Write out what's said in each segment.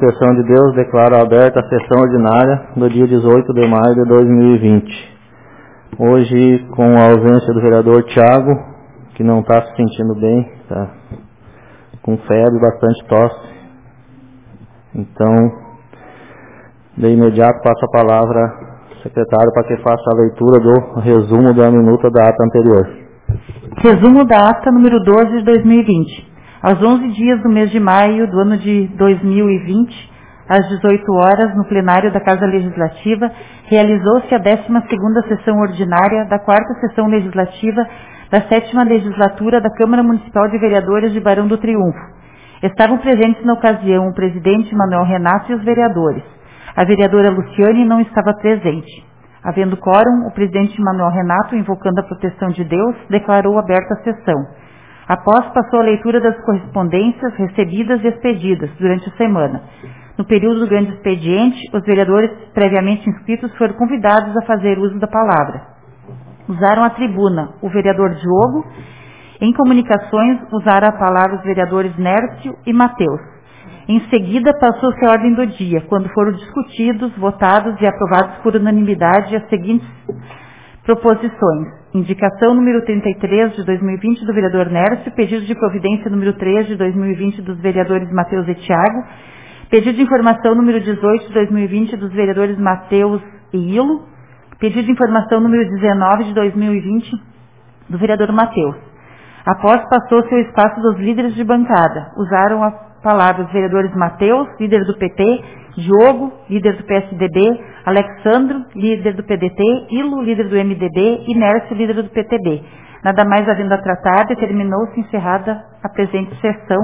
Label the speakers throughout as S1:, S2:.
S1: proteção de Deus, declaro aberta a sessão ordinária do dia 18 de maio de 2020. Hoje, com a ausência do vereador Thiago, que não está se sentindo bem, está com febre, bastante tosse. Então, de imediato passo a palavra ao secretário para que faça a leitura do resumo da minuta da ata anterior.
S2: Resumo da ata número 12 de 2020. Aos 11 dias do mês de maio do ano de 2020, às 18 horas, no plenário da Casa Legislativa, realizou-se a 12ª sessão ordinária da 4ª sessão legislativa da 7ª legislatura da Câmara Municipal de Vereadores de Barão do Triunfo. Estavam presentes na ocasião o presidente Manuel Renato e os vereadores. A vereadora Luciane não estava presente. Havendo quórum, o presidente Manuel Renato, invocando a proteção de Deus, declarou aberta a sessão. Após, passou a leitura das correspondências recebidas e expedidas durante a semana. No período do grande expediente, os vereadores previamente inscritos foram convidados a fazer uso da palavra. Usaram a tribuna o vereador Diogo. Em comunicações, usaram a palavra os vereadores Nércio e Mateus. Em seguida, passou-se a ordem do dia, quando foram discutidos, votados e aprovados por unanimidade as seguintes proposições. Indicação número 33 de 2020 do vereador Nércio, pedido de providência número 3 de 2020 dos vereadores Mateus e Thiago, pedido de informação número 18 de 2020 dos vereadores Mateus e Ilo, pedido de informação número 19 de 2020 do vereador Mateus. Após, passou-se ao espaço dos líderes de bancada. Usaram a palavra os vereadores Mateus, líder do PT, Diogo, líder do PSDB, Alexandro, líder do PDT, Ilo, líder do MDB e Nércio, líder do PTB. Nada mais havendo a tratar, determinou-se encerrada a presente sessão.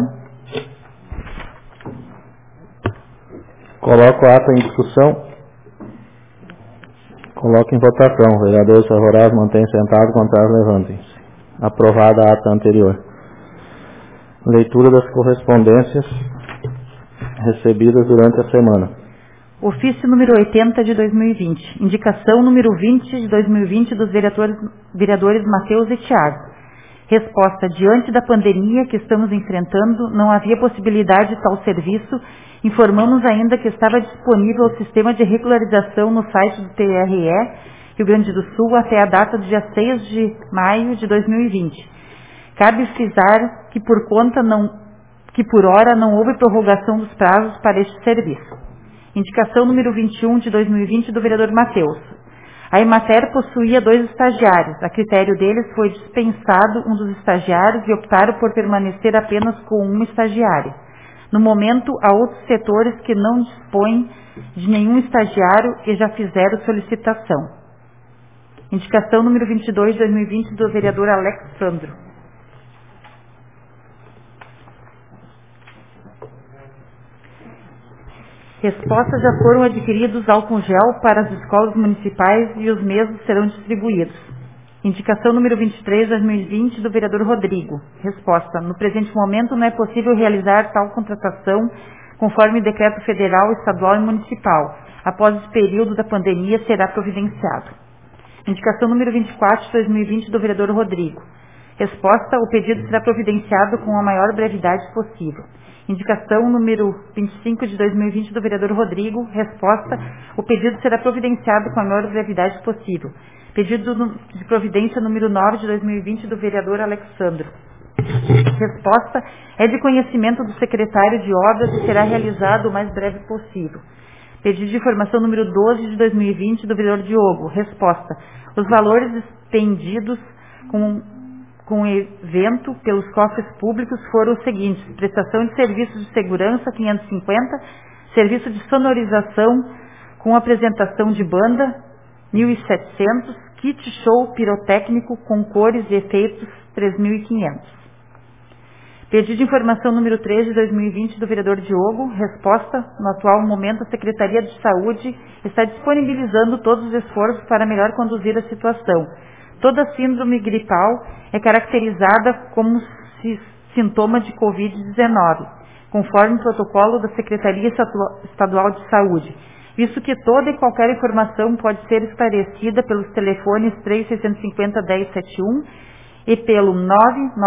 S1: Coloco a ata em discussão. Coloco em votação. Vereadores favoráveis, mantêm-se sentados, contrários, levantem-se. Aprovada a ata anterior. Leitura das correspondências recebidas durante a semana.
S2: Ofício número 80 de 2020. Indicação número 20 de 2020 dos vereadores Mateus e Thiago. Resposta: diante da pandemia que estamos enfrentando, não havia possibilidade de tal serviço. Informamos ainda que estava disponível o sistema de regularização no site do TRE, Rio Grande do Sul, até a data do dia 6 de maio de 2020. Cabe frisar que por hora não houve prorrogação dos prazos para este serviço. Indicação número 21 de 2020 do vereador Mateus. A Emater possuía 2 estagiários. A critério deles foi dispensado um dos estagiários e optaram por permanecer apenas com um estagiário. No momento, há outros setores que não dispõem de nenhum estagiário e já fizeram solicitação. Indicação número 22 de 2020 do vereador Alexandro. Respostas: já foram adquiridos álcool gel para as escolas municipais e os mesmos serão distribuídos. Indicação número 23 de 2020 do vereador Rodrigo. Resposta: no presente momento não é possível realizar tal contratação conforme decreto federal, estadual e municipal. Após esse período da pandemia será providenciado. Indicação número 24 de 2020 do vereador Rodrigo. Resposta: o pedido será providenciado com a maior brevidade possível. Indicação número 25 de 2020 do vereador Rodrigo. Resposta: o pedido será providenciado com a maior brevidade possível. Pedido de providência número 9 de 2020 do vereador Alexandro. Resposta: é de conhecimento do secretário de obras e será realizado o mais breve possível. Pedido de informação número 12 de 2020 do vereador Diogo. Resposta: os valores expendidos com o evento pelos cofres públicos foram os seguintes: prestação de serviços de segurança 550, serviço de sonorização com apresentação de banda 1.700, kit show pirotécnico com cores e efeitos 3.500. Pedido de informação número 13 de 2020 do vereador Diogo. Resposta: no atual momento a Secretaria de Saúde está disponibilizando todos os esforços para melhor conduzir a situação. Toda síndrome gripal é caracterizada como sintoma de Covid-19, conforme o protocolo da Secretaria Estadual de Saúde, visto que toda e qualquer informação pode ser esclarecida pelos telefones 3650-1071 e pelo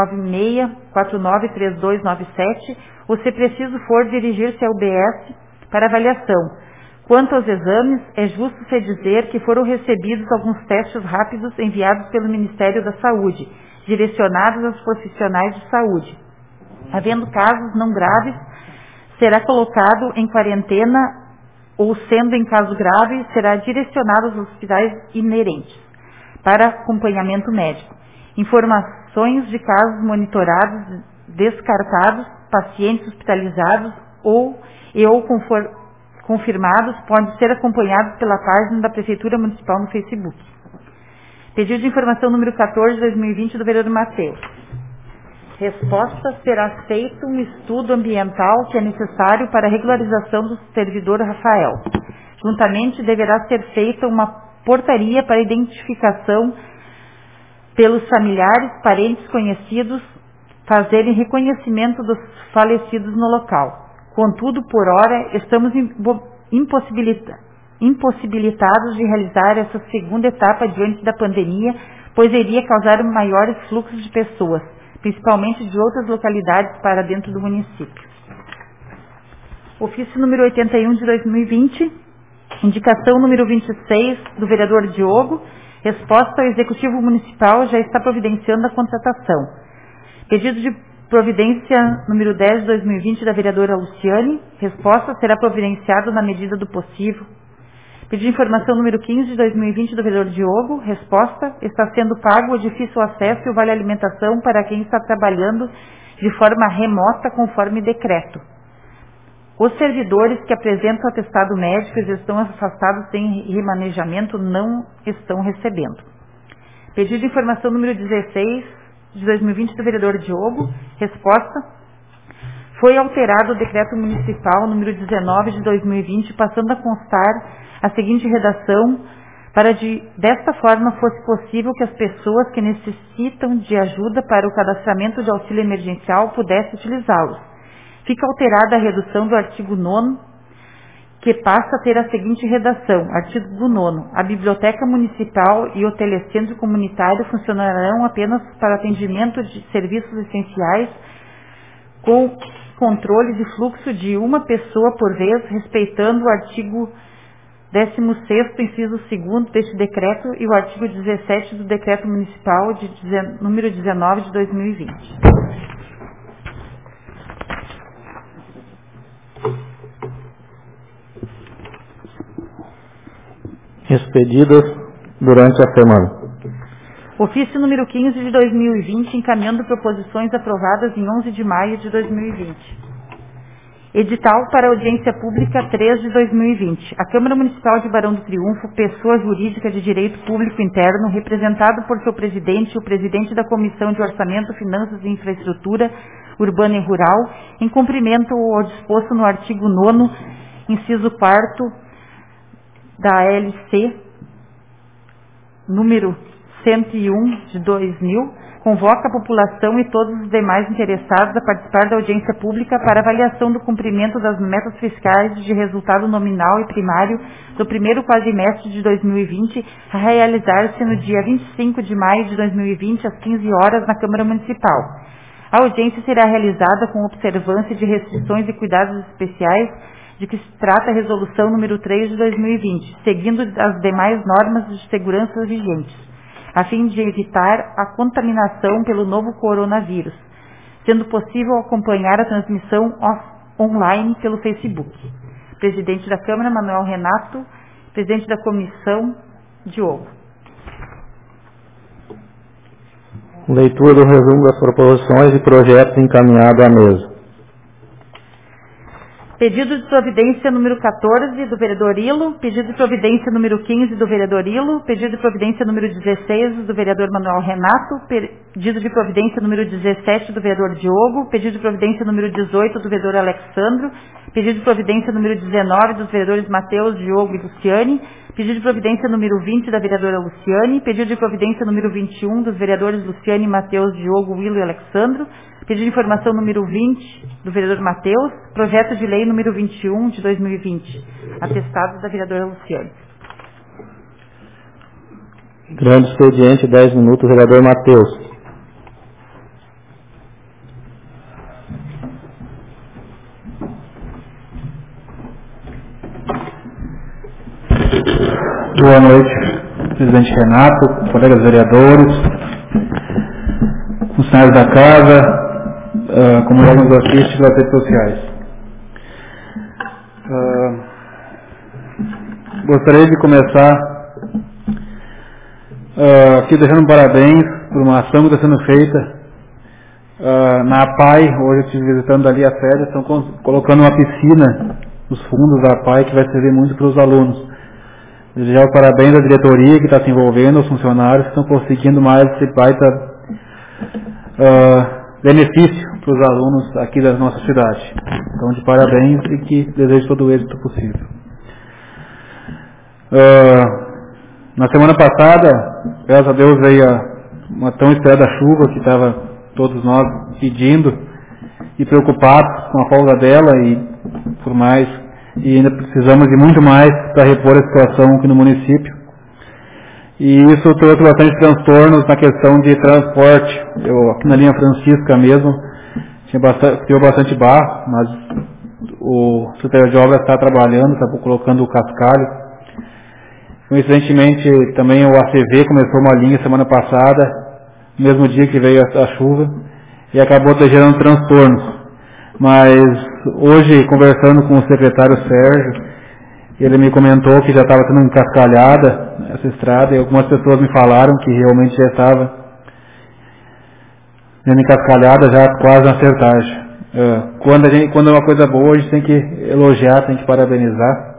S2: 996-493297, ou se preciso for dirigir-se ao UBS para avaliação. Quanto aos exames, é justo se dizer que foram recebidos alguns testes rápidos enviados pelo Ministério da Saúde, direcionados aos profissionais de saúde. Havendo casos não graves, será colocado em quarentena ou, sendo em caso grave, será direcionado aos hospitais inerentes para acompanhamento médico. Informações de casos monitorados, descartados, pacientes hospitalizados ou confirmados podem ser acompanhados pela página da Prefeitura Municipal no Facebook. Pedido de informação número 14 de 2020 do vereador Mateus. Resposta: será feito um estudo ambiental que é necessário para a regularização do servidor Rafael. Juntamente deverá ser feita uma portaria para identificação pelos familiares, parentes, conhecidos, fazerem reconhecimento dos falecidos no local. Contudo, por hora, estamos impossibilitados de realizar essa segunda etapa diante da pandemia, pois iria causar maiores fluxos de pessoas, principalmente de outras localidades para dentro do município. Ofício número 81 de 2020, indicação número 26 do vereador Diogo, resposta ao Executivo Municipal já está providenciando a contratação. Pedido de providência número 10 de 2020 da vereadora Luciane, resposta: será providenciado na medida do possível. Pedido de informação número 15 de 2020 do vereador Diogo, resposta: está sendo pago o difícil acesso e o vale alimentação para quem está trabalhando de forma remota conforme decreto. Os servidores que apresentam atestado médico e estão afastados sem remanejamento não estão recebendo. Pedido de informação número 16 de 2020 do vereador Diogo, resposta: foi alterado o decreto municipal número 19 de 2020, passando a constar a seguinte redação, para desta forma fosse possível que as pessoas que necessitam de ajuda para o cadastramento de auxílio emergencial pudessem utilizá-los. Fica alterada a redução do artigo 9º, que passa a ter a seguinte redação: artigo 9º. A Biblioteca Municipal e o Telecentro Comunitário funcionarão apenas para atendimento de serviços essenciais, com controle de fluxo de uma pessoa por vez, respeitando o artigo 16º, inciso 2º deste decreto e o artigo 17 do Decreto Municipal número 19 de 2020.
S1: Expedidas durante a semana.
S2: Ofício número 15 de 2020, encaminhando proposições aprovadas em 11 de maio de 2020. Edital para audiência pública 3 de 2020. A Câmara Municipal de Barão do Triunfo, pessoa jurídica de direito público interno, representado por seu presidente e o presidente da Comissão de Orçamento, Finanças e Infraestrutura Urbana e Rural, em cumprimento ao disposto no artigo 9º, inciso 4º, da LC, número 101 de 2000, convoca a população e todos os demais interessados a participar da audiência pública para avaliação do cumprimento das metas fiscais de resultado nominal e primário do primeiro quadrimestre de 2020, a realizar-se no dia 25 de maio de 2020, às 15 horas, na Câmara Municipal. A audiência será realizada com observância de restrições e cuidados especiais de que se trata a Resolução número 3 de 2020, seguindo as demais normas de segurança vigentes, a fim de evitar a contaminação pelo novo coronavírus, sendo possível acompanhar a transmissão online pelo Facebook. Presidente da Câmara, Manuel Renato. Presidente da Comissão, Diogo.
S1: Leitura do resumo das proposições e projetos encaminhado à mesa.
S2: Pedido de providência número 14 do vereador Ilo, pedido de providência número 15 do vereador Ilo, pedido de providência número 16 do vereador Manuel Renato, pedido de providência número 17 do vereador Diogo, pedido de providência número 18 do vereador Alexandro, pedido de providência número 19 dos vereadores Mateus, Diogo e Luciane, pedido de providência número 20 da vereadora Luciane, pedido de providência número 21 dos vereadores Luciane, Mateus, Diogo, Willo e Alexandro, pedido de informação número 20 do vereador Mateus, projeto de lei número 21 de 2020, atestado da vereadora Luciane.
S1: Grande expediente, 10 minutos, vereador Mateus.
S3: Boa noite, presidente Renato, colegas vereadores, funcionários da casa, comunidade nos assiste das redes sociais. Gostaria de começar aqui deixando parabéns por uma ação que está sendo feita na APAI. Hoje eu estive visitando ali a sede, estão colocando uma piscina nos fundos da APAI que vai servir muito para os alunos. Desejar parabéns à diretoria que está se envolvendo, aos funcionários que estão conseguindo mais esse baita benefício para os alunos aqui da nossa cidade. Então, de parabéns e que desejo todo o êxito possível. Na semana passada, graças a Deus, veio uma tão esperada chuva que estava todos nós pedindo e preocupados com a falta dela e por mais, e ainda precisamos de muito mais para repor a situação aqui no município. E isso trouxe bastante transtornos na questão de transporte. Aqui na linha Francisca mesmo, teve bastante barro, mas o secretário de obras está trabalhando, está colocando o cascalho. Coincidentemente, também o ACV começou uma linha semana passada, no mesmo dia que veio a chuva, e acabou gerando transtornos. Mas hoje, conversando com o secretário Sérgio, ele me comentou que já estava sendo encascalhada essa estrada, e algumas pessoas me falaram que realmente já estava sendo encascalhada já quase na acertagem. Quando é uma coisa boa, a gente tem que elogiar, tem que parabenizar.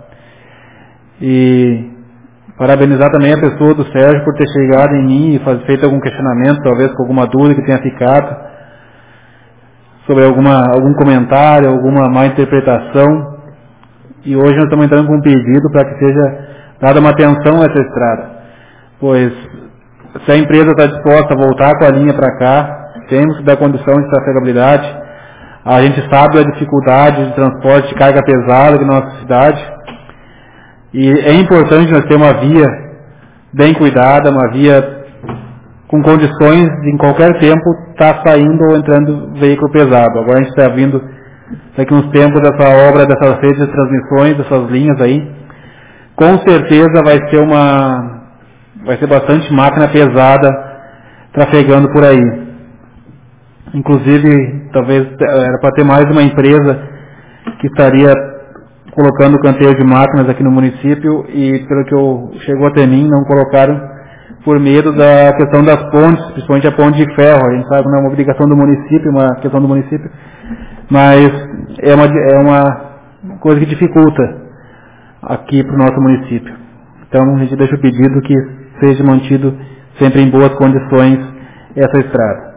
S3: E parabenizar também a pessoa do Sérgio por ter chegado em mim e feito algum questionamento, talvez com alguma dúvida que tenha ficado, sobre algum comentário, alguma má interpretação. E hoje nós estamos entrando com um pedido para que seja dada uma atenção a essa estrada. Pois, se a empresa está disposta a voltar com a linha para cá, temos que dar condição de trafegabilidade. A gente sabe a dificuldade de transporte de carga pesada aqui na nossa cidade. E é importante nós ter uma via bem cuidada, uma via com condições de em qualquer tempo estar saindo ou entrando veículo pesado. Agora a gente está vindo daqui uns tempos dessa obra, dessas redes de transmissões, dessas linhas aí. Com certeza vai ser bastante máquina pesada trafegando por aí. Inclusive, talvez era para ter mais uma empresa que estaria colocando canteiro de máquinas aqui no município e, pelo que chegou até mim, não colocaram por medo da questão das pontes, principalmente a ponte de ferro. A gente sabe que não é uma obrigação do município, uma questão do município, mas é uma coisa que dificulta aqui para o nosso município. Então a gente deixa o pedido que seja mantido sempre em boas condições essa estrada.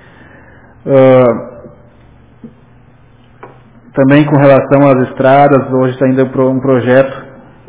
S3: Também com relação às estradas, hoje está indo um projeto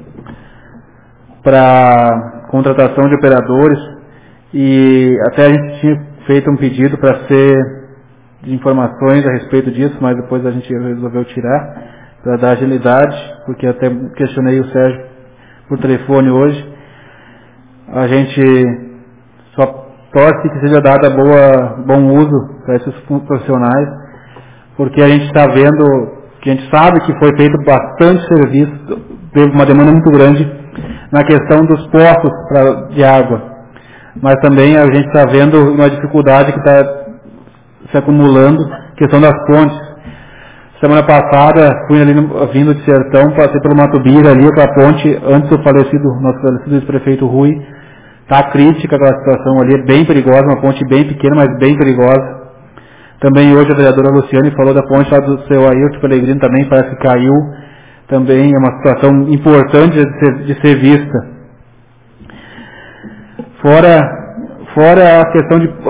S3: para contratação de operadores e até a gente tinha feito um pedido para de informações a respeito disso, mas depois a gente resolveu tirar para dar agilidade, porque até questionei o Sérgio por telefone hoje. A gente só torce que seja dado bom uso para esses profissionais, porque a gente está vendo, que a gente sabe que foi feito bastante serviço, teve uma demanda muito grande na questão dos poços de água, mas também a gente está vendo uma dificuldade que está se acumulando, questão das pontes. Semana passada fui ali vindo de Sertão, passei pelo Mato Bira ali, aquela ponte antes do nosso falecido ex-prefeito Rui, está crítica aquela situação ali, é bem perigosa, uma ponte bem pequena, mas bem perigosa. Também hoje a vereadora Luciane falou da ponte lá do seu Ayrton Pellegrino, também parece que caiu. Também é uma situação importante de ser vista. Fora a questão de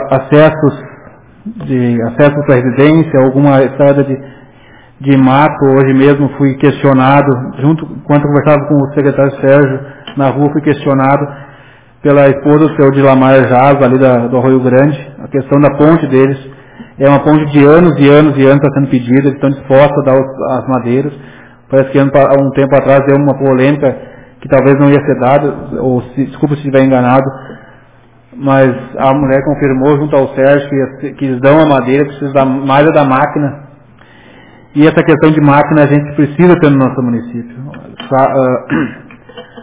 S3: acessos à residência, alguma estrada de mato. Hoje mesmo fui questionado, enquanto conversava com o secretário Sérgio na rua, fui questionado pela esposa do senhor Dilamar Jaz, ali do Arroio Grande, a questão da ponte deles. É uma ponte de anos e anos e anos está sendo pedida, eles estão dispostos a dar as madeiras. Parece que há um tempo atrás deu uma polêmica que talvez não ia ser dada, desculpa se estiver enganado, mas a mulher confirmou junto ao Sérgio que eles dão a madeira, precisa mais da máquina. E essa questão de máquina a gente precisa ter no nosso município.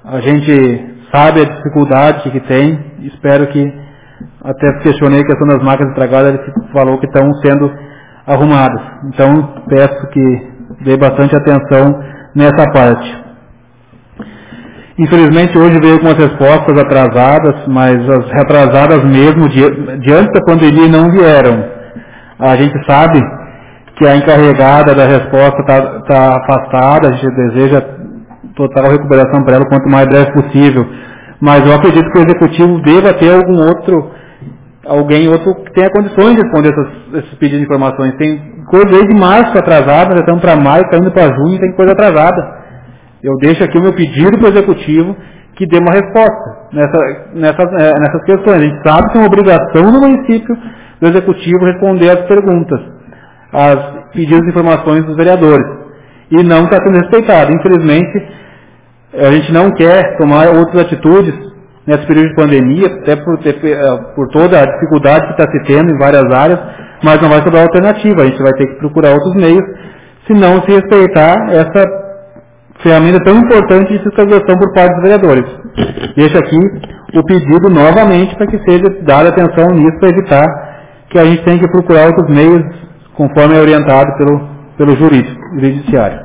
S3: A gente sabe a dificuldade que tem, espero que, até questionei a questão das máquinas estragadas, ele falou que estão sendo arrumadas. Então, peço que dê bastante atenção nessa parte. Infelizmente, hoje veio algumas respostas atrasadas, mas as retrasadas mesmo, diante da pandemia, não vieram. A gente sabe que a encarregada da resposta está afastada, a gente deseja total recuperação para ela o quanto mais breve possível. Mas eu acredito que o executivo deva ter alguém outro que tenha condições de responder esses pedidos de informações. Tem coisa desde março atrasada, já estamos para maio, está indo para junho, tem coisa atrasada. Eu deixo aqui o meu pedido para o executivo que dê uma resposta nessas questões. A gente sabe que é uma obrigação do município do executivo responder às perguntas, às pedidos de informações dos vereadores. E não está sendo respeitado. Infelizmente, a gente não quer tomar outras atitudes nesse período de pandemia, até por toda a dificuldade que está se tendo em várias áreas, mas não vai sobrar alternativa. A gente vai ter que procurar outros meios, se não se respeitar essa ferramenta tão importante de fiscalização por parte dos vereadores. Deixo aqui o pedido novamente para que seja dada atenção nisso, para evitar que a gente tenha que procurar outros meios, conforme é orientado pelo judiciário.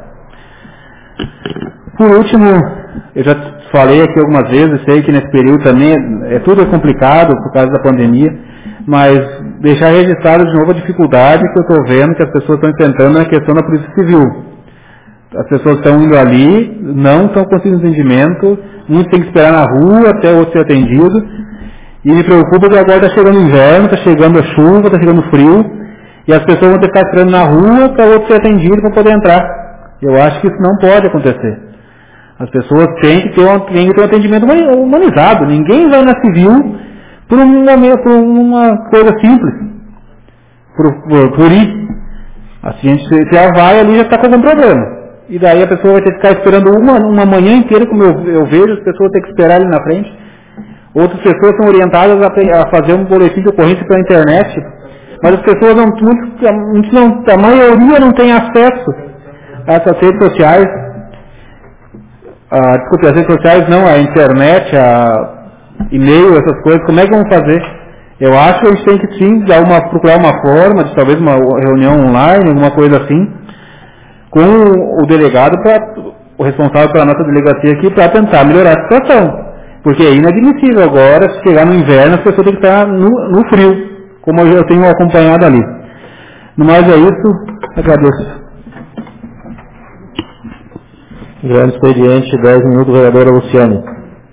S3: Por último, eu já falei aqui algumas vezes, sei que nesse período também tudo é complicado por causa da pandemia, mas deixar registrado de novo a dificuldade que eu estou vendo que as pessoas estão enfrentando na questão da Polícia Civil. As pessoas estão indo ali, não estão conseguindo atendimento, muitos têm que esperar na rua até o outro ser atendido, e me preocupa que agora está chegando o inverno, está chegando a chuva, está chegando o frio, e as pessoas vão ter que ficar esperando na rua para o outro ser atendido para poder entrar. Eu acho que isso não pode acontecer. As pessoas têm que ter um atendimento humanizado. Ninguém vai na civil por uma coisa simples, por ir. Assim, a gente já vai ali e já está com algum problema. E daí a pessoa vai ter que ficar esperando uma manhã inteira, como eu vejo, as pessoas têm que esperar ali na frente. Outras pessoas são orientadas a fazer um boletim de ocorrência pela internet, mas as pessoas a maioria não tem acesso a essas redes sociais. Desculpe, as redes sociais não, a internet, a e-mail, essas coisas, como é que vão fazer? Eu acho que a gente tem que sim procurar uma forma de talvez uma reunião online, alguma coisa assim, com o delegado, o responsável pela nossa delegacia aqui, para tentar melhorar a situação. Porque é inadmissível agora, se chegar no inverno, as pessoas têm que estar no frio, como eu tenho acompanhado ali. No mais é isso, agradeço.
S1: Grande expediente, 10 minutos, vereadora Luciane.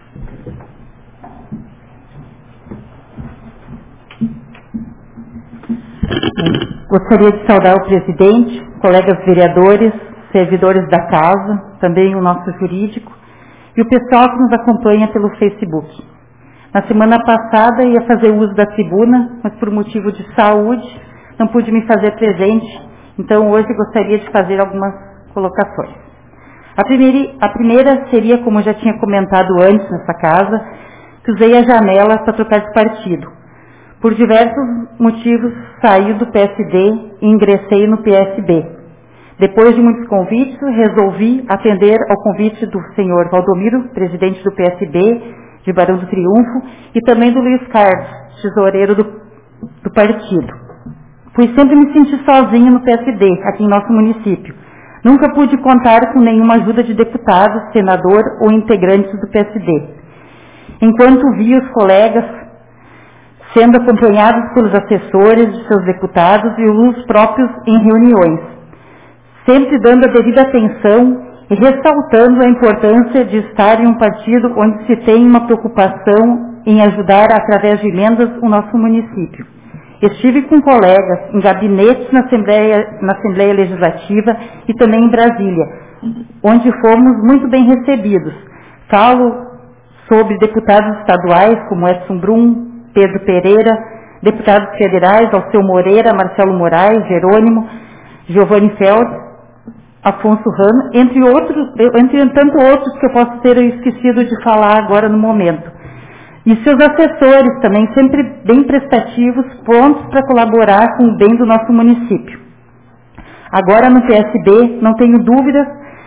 S2: Gostaria de saudar o presidente, colegas vereadores, servidores da casa, também o nosso jurídico e o pessoal que nos acompanha pelo Facebook. Na semana passada ia fazer uso da tribuna, mas por motivo de saúde não pude me fazer presente, então hoje gostaria de fazer algumas colocações. A primeira seria, como eu já tinha comentado antes nessa casa, que usei a janela para trocar de partido. Por diversos motivos, saí do PSD e ingressei no PSB. Depois de muitos convites, resolvi atender ao convite do senhor Valdomiro, presidente do PSB, de Barão do Triunfo, e também do Luiz Carlos, tesoureiro do partido. Pois sempre me senti sozinho no PSD, aqui em nosso município. Nunca pude contar com nenhuma ajuda de deputado, senador ou integrantes do PSD. Enquanto vi os colegas sendo acompanhados pelos assessores de seus deputados e os próprios em reuniões, sempre dando a devida atenção e ressaltando a importância de estar em um partido onde se tem uma preocupação em ajudar através de emendas o nosso município. Estive com colegas em gabinetes na Assembleia Legislativa e também em Brasília, onde fomos muito bem recebidos. Falo sobre deputados estaduais como Edson Brum, Pedro Pereira, deputados federais Alceu Moreira, Marcelo Moraes, Jerônimo, Giovanni Feld, Afonso Ramos, entre tanto outros que eu posso ter esquecido de falar agora no momento. E seus assessores também sempre bem prestativos, prontos para colaborar com o bem do nosso município. Agora no PSB, não tenho dúvidas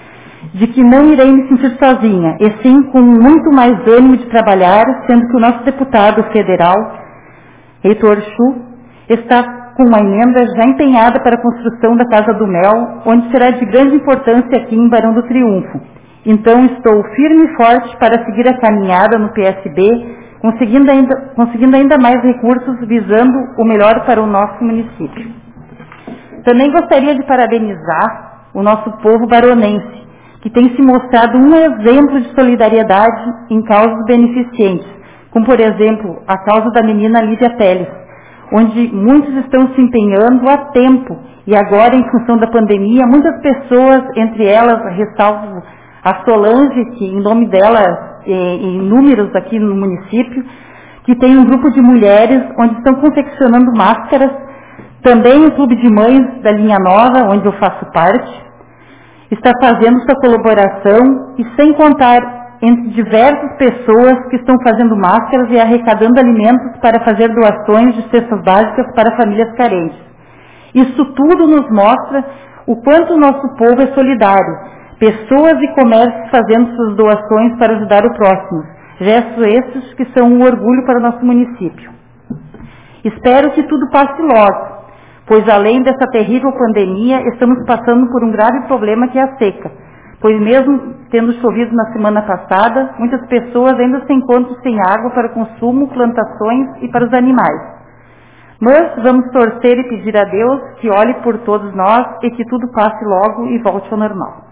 S2: de que não irei me sentir sozinha, e sim com muito mais ânimo de trabalhar, sendo que o nosso deputado federal, Heitor Chu, está com uma emenda já empenhada para a construção da Casa do Mel, onde será de grande importância aqui em Barão do Triunfo. Então estou firme e forte para seguir a caminhada no PSB, conseguindo ainda mais recursos, visando o melhor para o nosso município. Também gostaria de parabenizar o nosso povo baronense, que tem se mostrado um exemplo de solidariedade em causas beneficentes, como, por exemplo, a causa da menina Lívia Teles, onde muitos estão se empenhando há tempo, e agora, em função da pandemia, muitas pessoas, entre elas, ressalvo a Solange, que em nome dela, em números aqui no município, que tem um grupo de mulheres onde estão confeccionando máscaras, também o Clube de Mães da Linha Nova, onde eu faço parte, está fazendo sua colaboração, e sem contar entre diversas pessoas que estão fazendo máscaras e arrecadando alimentos para fazer doações de cestas básicas para famílias carentes. Isso tudo nos mostra o quanto o nosso povo é solidário, pessoas e comércios fazendo suas doações para ajudar o próximo, gestos esses que são um orgulho para o nosso município. Espero que tudo passe logo, pois além dessa terrível pandemia, estamos passando por um grave problema que é a seca, pois mesmo tendo chovido na semana passada, muitas pessoas ainda se encontram sem água para consumo, plantações e para os animais. Mas vamos torcer e pedir a Deus que olhe por todos nós e que tudo passe logo e volte ao normal.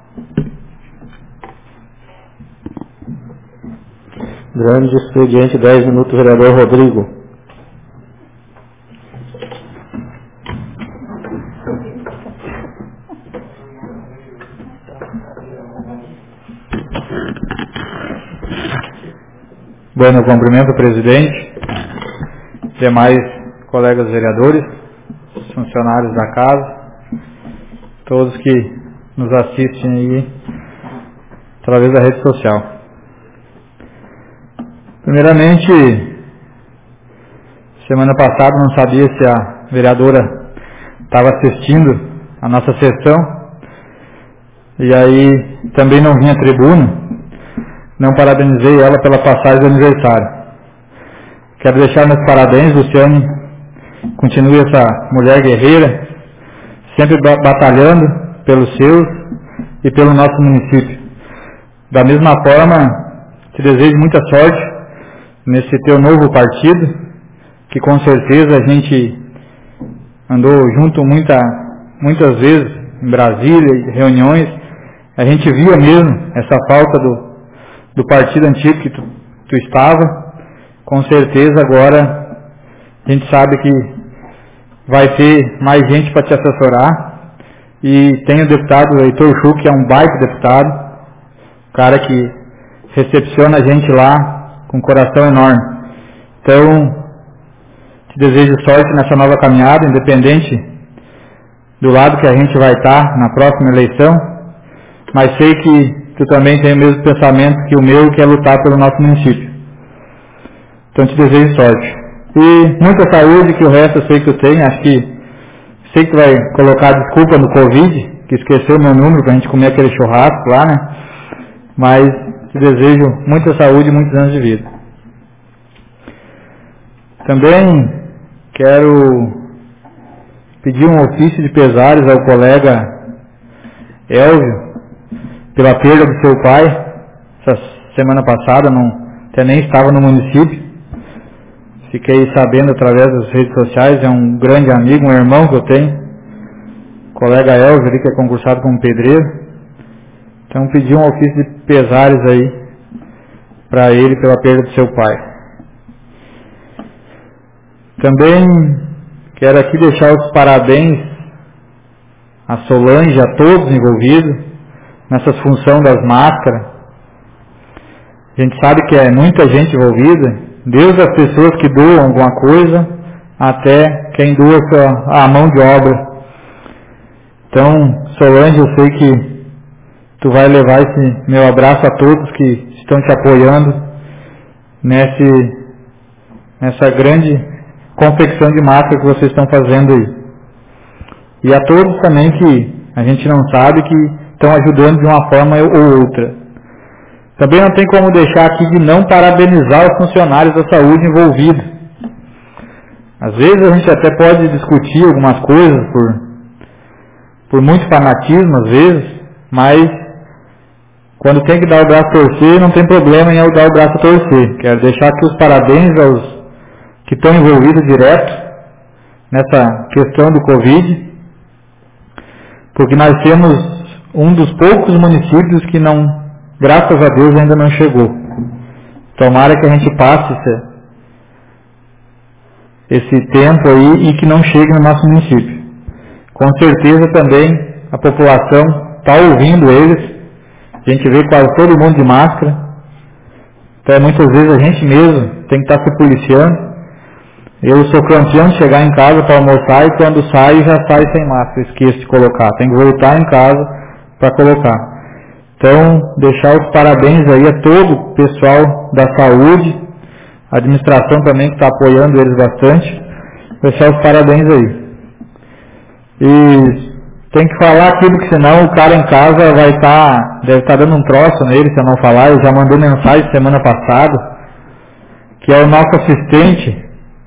S1: Grande expediente, 10 minutos, vereador Rodrigo.
S3: Bueno, cumprimento o presidente, demais colegas vereadores, funcionários da casa, todos que nos assistem aí através da rede social. Primeiramente, semana passada não sabia se a vereadora estava assistindo a nossa sessão, e aí também não vinha à tribuna. Não parabenizei ela pela passagem do aniversário. Quero deixar meus parabéns, Luciane. Continue essa mulher guerreira, sempre batalhando pelos seus e pelo nosso município. Da mesma forma, te desejo muita sorte nesse teu novo partido, que com certeza a gente andou junto muitas vezes em Brasília, reuniões. A gente via mesmo essa falta do partido antigo que tu estava. Com certeza agora a gente sabe que vai ter mais gente para te assessorar, e tem o deputado Heitor Chu, que é um baita deputado, cara que recepciona a gente lá com um coração enorme. Então te desejo sorte nessa nova caminhada, independente do lado que a gente vai estar na próxima eleição, mas sei que tu também tem o mesmo pensamento que o meu, que é lutar pelo nosso município. Então te desejo sorte. E muita saúde, que o resto eu sei que tu tem. Sei que tu vai colocar desculpa no Covid, que esqueceu meu número pra gente comer aquele churrasco lá, né? Mas te desejo muita saúde e muitos anos de vida. Também quero pedir um ofício de pesares ao colega Elvio pela perda do seu pai. Essa semana passada até nem estava no município. Fiquei sabendo através das redes sociais. É um grande amigo, um irmão que eu tenho, o colega Elvio ali, que é concursado como pedreiro. Então pedi um ofício de pesares aí para ele pela perda do seu pai. Também quero aqui deixar os parabéns a Solange, a todos envolvidos nessa função das máscaras. A gente sabe que é muita gente envolvida, desde as pessoas que doam alguma coisa até quem doa a mão de obra. Então, Solange, eu sei que tu vai levar esse meu abraço a todos que estão te apoiando nessa grande confecção de máscara que vocês estão fazendo aí. E a todos também que a gente não sabe, que estão ajudando de uma forma ou outra. Também não tem como deixar aqui de não parabenizar os funcionários da saúde envolvidos. Às vezes a gente até pode discutir algumas coisas por muito fanatismo, às vezes, mas quando tem que dar o braço a torcer, não tem problema em eu dar o braço a torcer. Quero deixar aqui os parabéns aos que estão envolvidos direto nessa questão do Covid, porque nós temos um dos poucos municípios que não, graças a Deus, ainda não chegou. Tomara que a gente passe esse tempo aí e que não chegue no nosso município. Com certeza também a população está ouvindo eles. A gente vê quase todo mundo de máscara. Então muitas vezes a gente mesmo tem que estar se policiando. Eu sou campeão de chegar em casa para almoçar e quando saio já saio sem máscara. Esqueço de colocar. Tem que voltar em casa para colocar. Então deixar os parabéns aí a todo o pessoal da saúde, a administração também que está apoiando eles bastante. Deixar os parabéns aí. E tem que falar aquilo, porque senão o cara em casa deve estar dando um troço nele se eu não falar. Eu já mandei mensagem semana passada, que é o nosso assistente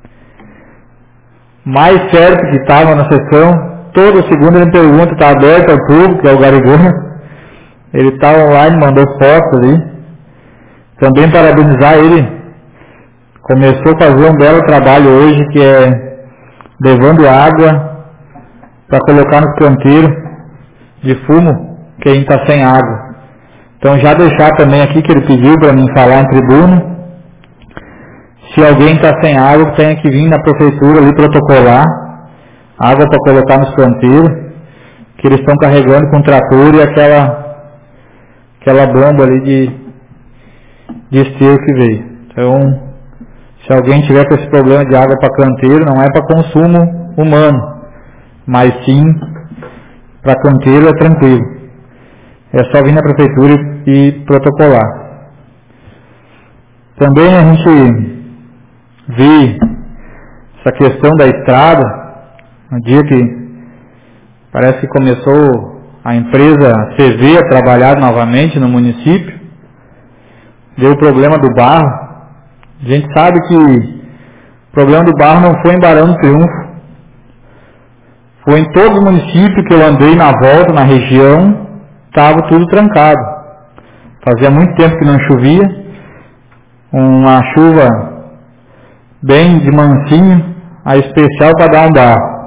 S3: mais certo que estava na sessão. Toda segunda ele pergunta, está aberto ao público, que é o Garigona. Ele está online, mandou fotos ali. Também parabenizar ele. Começou a fazer um belo trabalho hoje, que é levando água para colocar nos canteiros de fumo, que a gente está sem água. Então já deixar também aqui que ele pediu para mim falar em tribuna. Se alguém está sem água, tem que vir na prefeitura ali protocolar água para colocar nos canteiros, que eles estão carregando com o trator e aquela bomba ali de esterco que veio. Então, se alguém tiver com esse problema de água para canteiro, não é para consumo humano, mas sim para canteiro é tranquilo. É só vir na prefeitura e protocolar. Também a gente vê essa questão da estrada, no dia que parece que começou a empresa CV a trabalhar novamente no município, deu o problema do barro. A gente sabe que o problema do barro não foi em Barão do Triunfo, foi em todos os municípios que eu andei na volta, na região, estava tudo trancado. Fazia muito tempo que não chovia, uma chuva bem de mansinho, a especial para dar um barro.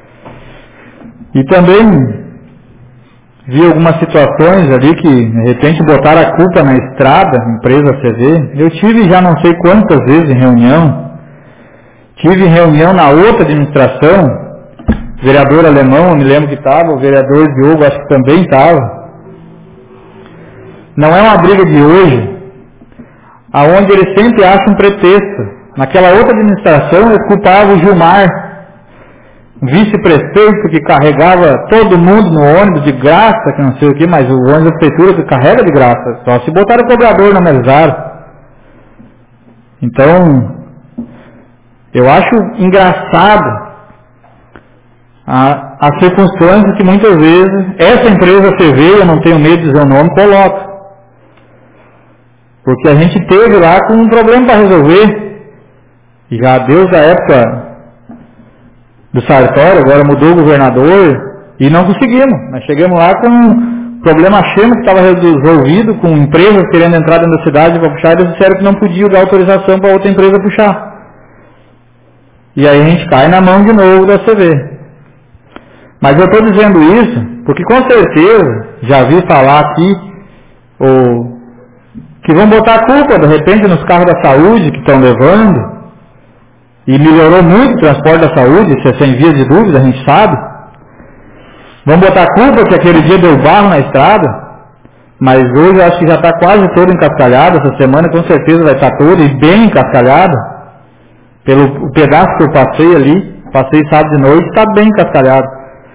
S3: E também vi algumas situações ali que de repente botaram a culpa na estrada, empresa CV. Eu tive já não sei quantas vezes em reunião, tive reunião na outra administração, vereador Alemão, eu me lembro que estava, o vereador Diogo acho que também estava. Não é uma briga de hoje, aonde eles sempre acham um pretexto. Naquela outra administração eles culpavam o Gilmar, vice-prefeito que carregava todo mundo no ônibus de graça, que não sei o que, mas o ônibus da prefeitura que carrega de graça, só se botaram o cobrador na Melzar. Então, eu acho engraçado a circunstância que muitas vezes essa empresa CV, eu não tenho medo de dizer o nome, coloca. Porque a gente teve lá com um problema para resolver. E já desde a época do Sartori, agora mudou o governador e não conseguimos. Nós chegamos lá com um problema achando que estava resolvido, com empresas querendo entrar dentro da cidade para puxar, eles disseram que não podiam dar autorização para outra empresa puxar. E aí a gente cai na mão de novo da CV. Mas eu estou dizendo isso porque com certeza já vi falar aqui que vão botar a culpa de repente nos carros da saúde que estão levando, e melhorou muito o transporte da saúde, isso é sem via de dúvida, a gente sabe. Vão botar a culpa que aquele dia deu barro na estrada, mas hoje eu acho que já está quase todo encascalhado, essa semana com certeza vai estar todo e bem encascalhado, pelo pedaço que eu passei ali, passei sábado de noite, está bem encascalhado.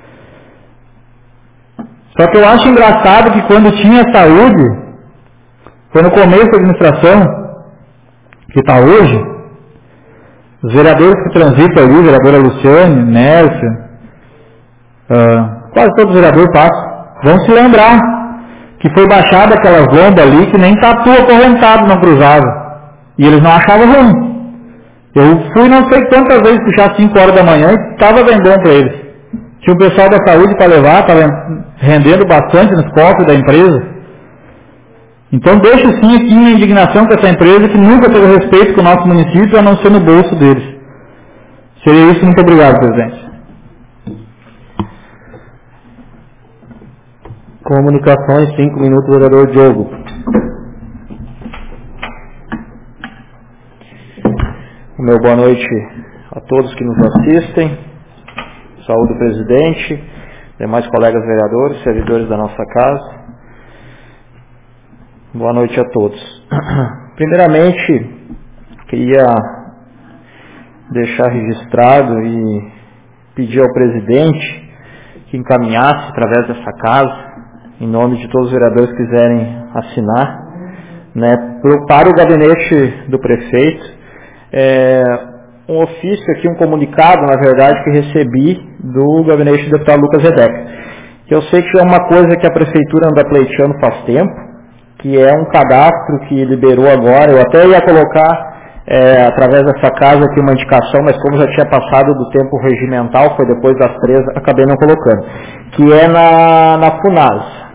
S3: Só que eu acho engraçado que quando tinha saúde, foi no começo da administração, que está hoje, os vereadores que transitam ali, vereadora Luciane, Nércio, quase todos os vereadores passam, vão se lembrar que foi baixada aquela bomba ali que nem tatu acorrentado não cruzava. E eles não achavam ruim. Eu fui não sei quantas vezes puxar 5 horas da manhã e estava bem bom para eles. Tinha o pessoal da saúde para levar, estava rendendo bastante nos cofres da empresa. Então deixo sim aqui minha indignação com essa empresa que nunca teve respeito com o nosso município, a não ser no bolso deles. Seria isso, muito obrigado, presidente.
S1: Comunicações, 5 minutos, vereador Diogo. Meu boa noite a todos que nos assistem. Saúde do presidente, demais colegas vereadores, servidores da nossa casa. Boa noite a todos. Primeiramente, queria deixar registrado e pedir ao presidente que encaminhasse através dessa casa, em nome de todos os vereadores que quiserem assinar, né, para o gabinete do prefeito, um ofício aqui, um comunicado, na verdade, que recebi do gabinete do deputado Lucas Redecker. Eu sei que é uma coisa que a prefeitura anda pleiteando faz tempo, que é um cadastro que liberou agora. Eu até ia colocar, através dessa casa aqui, uma indicação, mas como já tinha passado do tempo regimental, foi depois das 3, acabei não colocando, que é na FUNAS.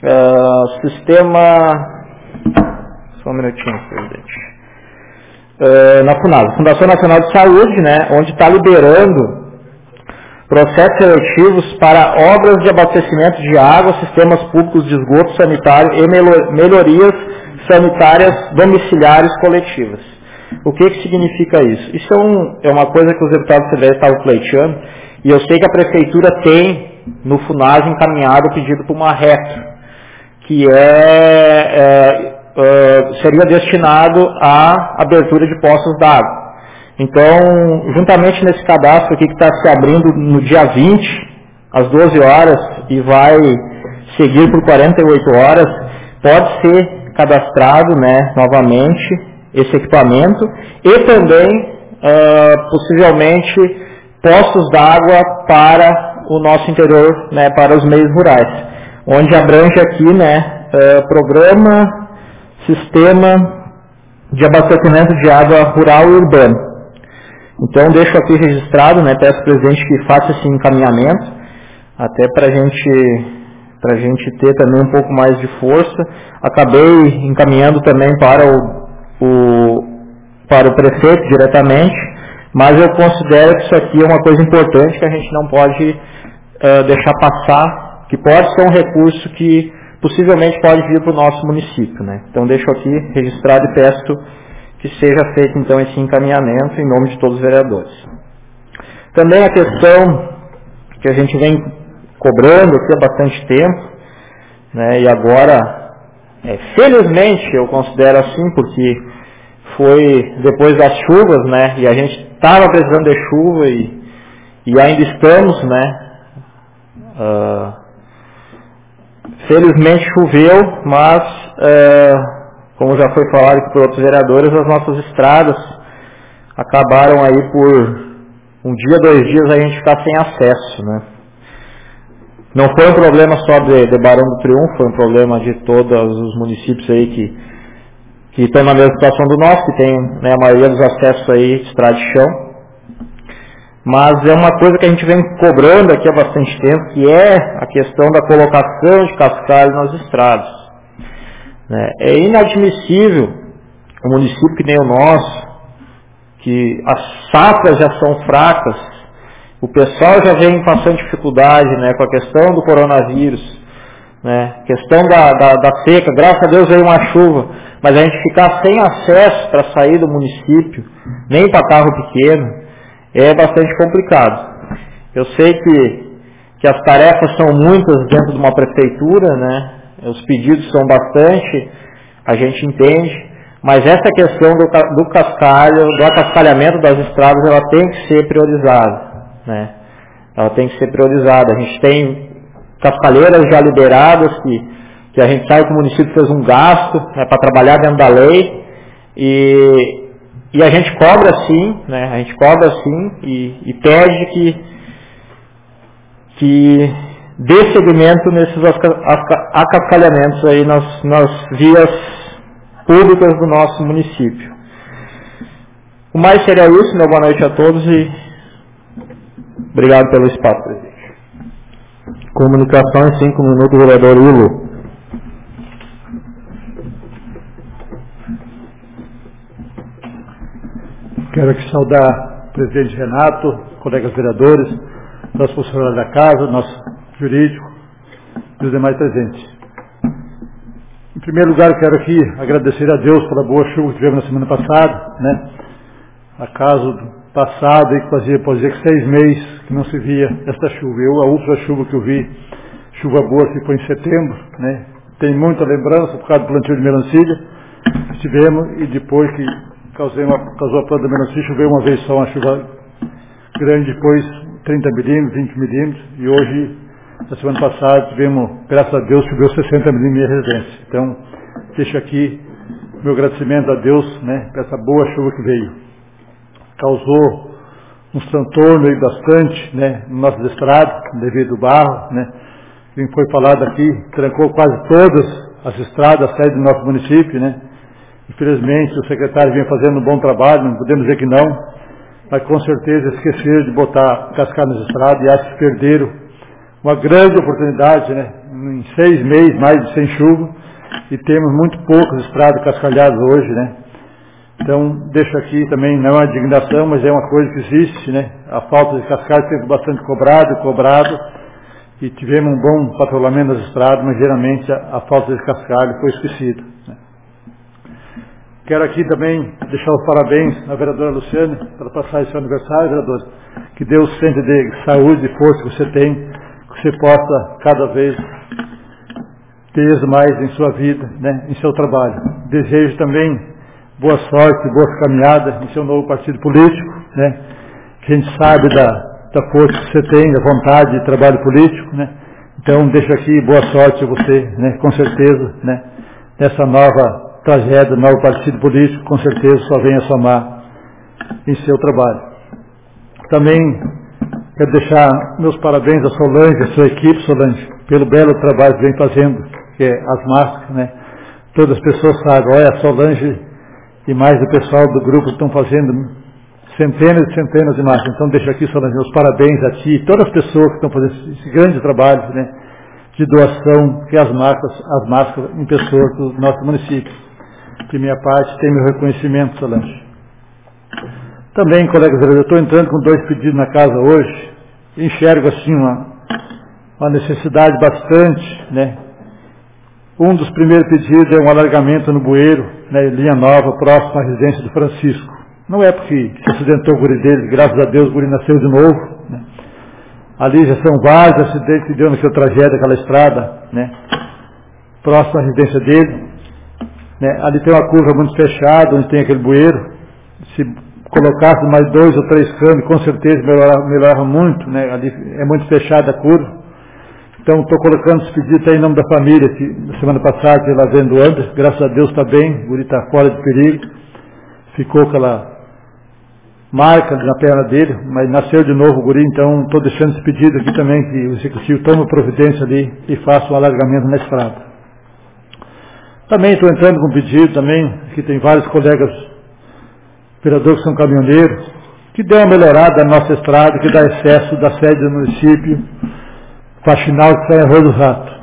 S1: Só um minutinho, presidente. Na FUNAS, Fundação Nacional de Saúde, né, onde está liberando processos seletivos para obras de abastecimento de água, sistemas públicos de esgoto sanitário e melhorias sanitárias domiciliares coletivas. O que significa isso? Isso é uma coisa que os deputados federais estavam pleiteando, e eu sei que a prefeitura tem no FUNAS encaminhado o pedido para uma retro, que seria destinado à abertura de poços d'água. Então, juntamente nesse cadastro aqui que está se abrindo no dia 20, às 12 horas, e vai seguir por 48 horas, pode ser cadastrado, né, novamente esse equipamento, e também, possivelmente, poços d'água para o nosso interior, né, para os meios rurais, onde abrange aqui, né, programa, sistema de abastecimento de água rural e urbano. Então, deixo aqui registrado, né, peço ao presidente que faça esse encaminhamento, até para a gente ter também um pouco mais de força. Acabei encaminhando também para o prefeito diretamente, mas eu considero que isso aqui é uma coisa importante que a gente não pode deixar passar, que pode ser um recurso que possivelmente pode vir para o nosso município, né? Então deixo aqui registrado e peço que seja feito então esse encaminhamento em nome de todos os vereadores. Também a questão que a gente vem cobrando aqui há bastante tempo, né? E agora, felizmente eu considero assim, porque foi depois das chuvas, né? E a gente estava precisando de chuva e ainda estamos, né? Felizmente choveu, mas, como já foi falado aqui por outros vereadores, as nossas estradas acabaram aí por 1 dia, 2 dias a gente ficar sem acesso, né? Não foi um problema só de Barão do Triunfo, foi um problema de todos os municípios aí que estão na mesma situação do nosso, que tem, né, a maioria dos acessos aí de estrada de chão. Mas é uma coisa que a gente vem cobrando aqui há bastante tempo, que é a questão da colocação de cascalho nas estradas, né? É inadmissível um município que nem o nosso, que as safras já são fracas, o pessoal já vem passando dificuldade, né, com a questão do coronavírus, né, questão da seca, graças a Deus veio uma chuva, mas a gente ficar sem acesso para sair do município, nem para carro pequeno, é bastante complicado. Eu sei que as tarefas são muitas dentro de uma prefeitura, né? Os pedidos são bastante, a gente entende, mas essa questão do cascalho, do acascalhamento das estradas, ela tem que ser priorizada, né? Ela tem que ser priorizada. A gente tem cascalheiras já liberadas, que a gente sabe que o município fez um gasto, né, para trabalhar dentro da lei, e a gente cobra sim, né? A gente cobra sim e pede que dê seguimento nesses acascalhamentos aí nas vias públicas do nosso município. O mais seria isso, meu boa noite a todos e obrigado pelo espaço, presidente. Comunicação em 5 minutos, vereador Ilo.
S4: Quero aqui saudar o presidente Renato, colegas vereadores, nosso funcionário da casa, nosso jurídico e os demais presentes. Em primeiro lugar, quero aqui agradecer a Deus pela boa chuva que tivemos na semana passada, né? Acaso passado, e fazia, pode dizer que 6 meses que não se via esta chuva. A última chuva que eu vi, chuva boa, que foi em setembro, né? Tem muita lembrança por causa do plantio de melancia que tivemos, e depois que casou a planta de melancia, choveu uma vez só, uma chuva grande, depois 30 milímetros, 20 milímetros, e hoje, na semana passada, tivemos, graças a Deus, choveu 60 milímetros na minha residência. Então, deixo aqui meu agradecimento a Deus, né, por essa boa chuva que veio. Causou um transtorno aí bastante, né, nas nossas estradas, devido ao barro, né, quem foi falado aqui, trancou quase todas as estradas, a sede do nosso município, né. Infelizmente, o secretário vinha fazendo um bom trabalho, não podemos dizer que não, mas com certeza esqueceram de botar cascalho nas estradas e acho que perderam uma grande oportunidade, né, em 6 meses, mais de sem chuva, e temos muito poucas estradas cascalhadas hoje, né. Então, deixo aqui também, não é uma indignação, mas é uma coisa que existe, né, a falta de cascalho teve bastante cobrado, e tivemos um bom patrulhamento das estradas, mas geralmente a falta de cascalho foi esquecida, né. Quero aqui também deixar os parabéns à vereadora Luciane pela passagem do seu aniversário, vereadora. Que Deus sempre dê saúde e força que você tem, que você possa cada vez ter mais em sua vida, né, em seu trabalho. Desejo também boa sorte, boa caminhada em seu novo partido político, né, que a gente sabe da força que você tem, da vontade de trabalho político, né. Então, deixo aqui boa sorte a você, né, com certeza, né, nessa nova tragédia, novo partido político, com certeza só venha somar em seu trabalho. Também quero deixar meus parabéns a Solange, a sua equipe, Solange, pelo belo trabalho que vem fazendo, que é as máscaras, né? Todas as pessoas sabem, olha, a Solange e mais o pessoal do grupo estão fazendo centenas e centenas de máscaras. Então deixo aqui, Solange, meus parabéns a ti e todas as pessoas que estão fazendo esse grande trabalho, né, de doação, que é as máscaras em pessoas do nosso município. De minha parte, tem meu reconhecimento, Solange. Também, colegas, eu estou entrando com 2 pedidos na casa hoje, enxergo assim uma necessidade bastante, né? Um dos primeiros pedidos é um alargamento no bueiro, né, linha nova, próximo à residência do Francisco. Não é porque se acidentou o guri dele, graças a Deus o guri nasceu de novo, né? Ali já são vários acidentes que deu na sua tragédia, aquela estrada, né, próximo à residência dele. Né, ali tem uma curva muito fechada, onde tem aquele bueiro. Se colocasse mais 2 ou 3 canos, com certeza melhorava muito, né, ali é muito fechada a curva. Então, estou colocando esse pedido aí em nome da família, que na semana passada, lá vendo o Anderson, graças a Deus está bem, o guri está fora de perigo, ficou aquela marca na perna dele, mas nasceu de novo o guri, então estou deixando esse pedido aqui também, que o executivo tome providência ali e faça um alargamento na estrada. Também estou entrando com um pedido também, que tem vários colegas vereadores que são caminhoneiros, que dê uma melhorada na nossa estrada, que dá excesso da sede do município, faxinal que sai em Arroio do Rato.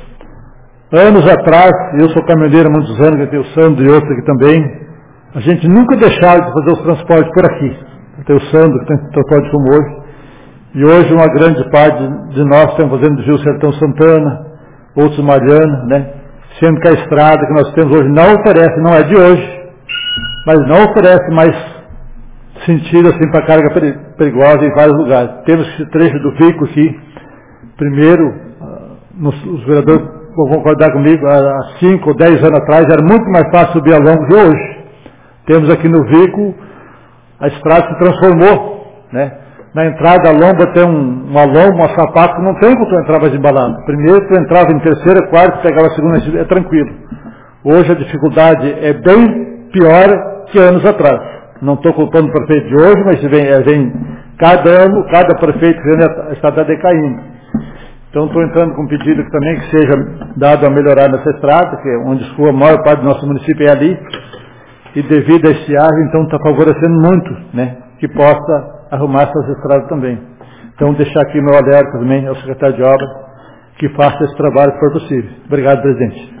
S4: Anos atrás, eu sou caminhoneiro há muitos anos, eu tenho o Sandro e outro aqui também, a gente nunca deixava de fazer os transportes por aqui. Eu tenho o Sandro, que tem transporte como hoje, e hoje uma grande parte de nós estamos fazendo do Gil Sertão Santana, outros Mariana, né? Sendo que a estrada que nós temos hoje não oferece, não é de hoje, mas não oferece mais sentido assim para carga perigosa em vários lugares. Temos esse trecho do Vico aqui, primeiro, os vereadores vão concordar comigo, há 5 ou 10 anos atrás era muito mais fácil subir a longo que hoje. Temos aqui no Vico, a estrada se transformou, né? Na entrada, a lomba tem uma lomba, um sapato que não tem como tu entrar mais embalado. Primeiro, tu entrava em terceira, quarta, pegava a segunda, é tranquilo. Hoje a dificuldade é bem pior que anos atrás. Não estou culpando o prefeito de hoje, mas vem cada ano, cada prefeito que vem, a estrada decaindo. Então estou entrando com um pedido que também que seja dado a melhorar nessa estrada, que é onde escoa a maior parte do nosso município é ali, e devido a estiagem, então está favorecendo muito, né, que possa arrumar essas estradas também. Então deixar aqui meu alerta também ao secretário de obras, que faça esse trabalho se for possível. Obrigado, presidente.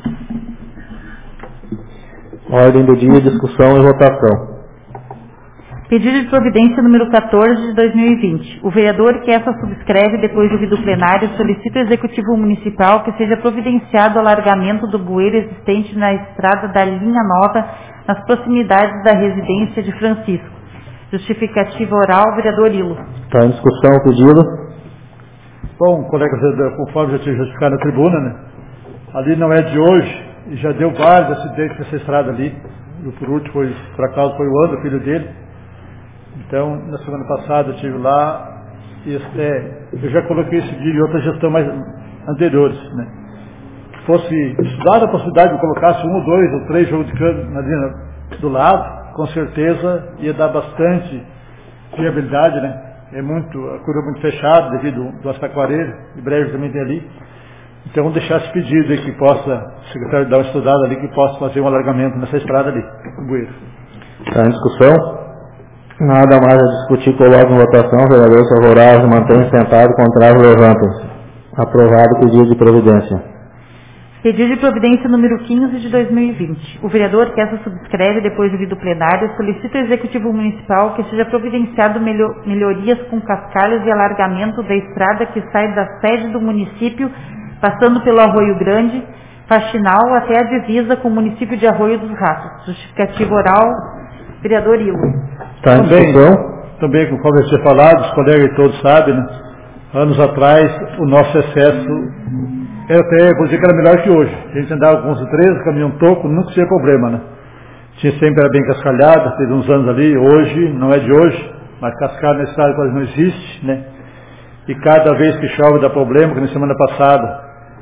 S1: Ordem do dia, discussão e votação.
S2: Pedido de providência número 14 de 2020. O vereador que essa subscreve, depois de ouvido o plenário, solicita ao Executivo Municipal que seja providenciado o alargamento do bueiro existente na estrada da Linha Nova, nas proximidades da residência de Francisco. Justificativa oral, vereador Ilo.
S1: Está em discussão o pedido.
S4: Bom, colega vereador, conforme já tinha justificado na tribuna, né, ali não é de hoje, e já deu vários acidentes nessa estrada ali. E por último, por acaso, foi o André, filho dele. Então, na semana passada eu estive lá, e eu já coloquei esse dia em outra gestão mais anteriores, né. Fosse estudada a possibilidade de colocasse 1 ou 2 ou 3 jogos de cano na linha do lado, com certeza ia dar bastante viabilidade, né. A curva é muito fechada devido ao Açaquareiro, e breve também tem ali. Então, deixar esse pedido aí que possa, o secretário dar uma estudada ali, que possa fazer um alargamento nessa estrada ali, no bueiro.
S1: Está em discussão? Nada mais a discutir, coloco em votação. Vereadores favoráveis, mantém sentado, contrário, levantem-se. Aprovado o pedido de providência.
S2: Pedido de providência número 15 de 2020. O vereador que essa subscreve, depois de ouvido o plenário, solicita ao Executivo Municipal que seja providenciado melhorias com cascalhos e alargamento da estrada que sai da sede do município, passando pelo Arroio Grande, Faxinal, até a divisa com o município de Arroio dos Ratos. Justificativa oral, vereador Ilo.
S1: Está em discussão?
S4: Também, conforme eu tinha falado, os colegas todos sabem, né? Anos atrás, o nosso excesso era até, vou dizer que era melhor que hoje. A gente andava com 11, 13, caminhão toco, nunca tinha problema, né? Sempre era bem cascalhada, teve uns anos ali, hoje, não é de hoje, mas cascalho na estrada quase não existe, né? E cada vez que chove dá problema, que na semana passada,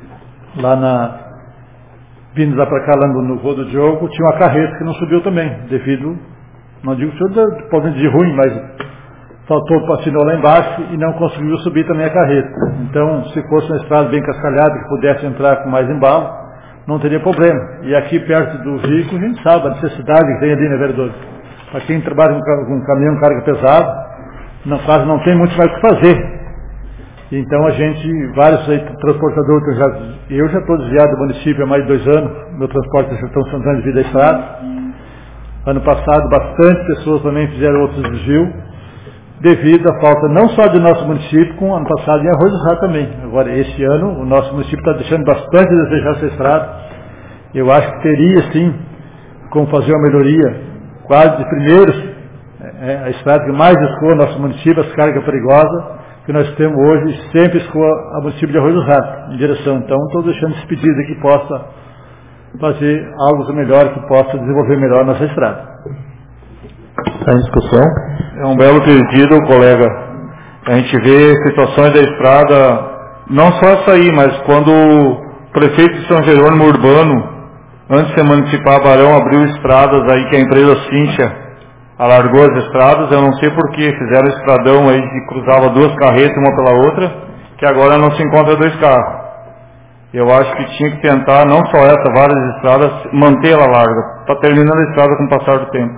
S4: vindo lá para cá, lá no Rua do Diogo, tinha uma carreta que não subiu também, devido, não digo que pode de ruim, mas faltou o patinol lá embaixo e não conseguiu subir também a carreta. Então, se fosse uma estrada bem cascalhada, que pudesse entrar com mais embalo, não teria problema. E aqui perto do Rico, a gente sabe a necessidade que tem ali, né, vereador? Para quem trabalha com caminhão, carga pesada, não tem muito mais o que fazer. Então vários transportadores, eu já estou desviado do município há mais de 2 anos, meu transporte é Sertão Santana devido à estrada. Ano passado, bastante pessoas também fizeram outros desvios, devido à falta não só do nosso município, como ano passado em Arroio dos Ratos também. Agora, esse ano, o nosso município está deixando bastante a desejar essa estrada. Eu acho que teria, sim, como fazer uma melhoria, quase de primeiros, a estrada que mais escoa nosso município, as cargas perigosas, que nós temos hoje, sempre escoa a município de Arroio dos Ratos, em direção. Então, estou deixando esse pedido aqui que possa fazer algo melhor, que possa desenvolver melhor nossa estrada.
S1: Está em discussão?
S5: É um belo pedido, colega. A gente vê situações da estrada, não só essa aí, mas quando o prefeito de São Jerônimo Urbano, antes de ser municipal, Barão, abriu estradas aí que a empresa Cíntia alargou as estradas, eu não sei porquê, fizeram estradão aí que cruzava 2 carretas uma pela outra, que agora não se encontra 2 carros. Eu acho que tinha que tentar, não só essa, várias estradas, manter ela larga, está terminando a estrada com o passar do tempo.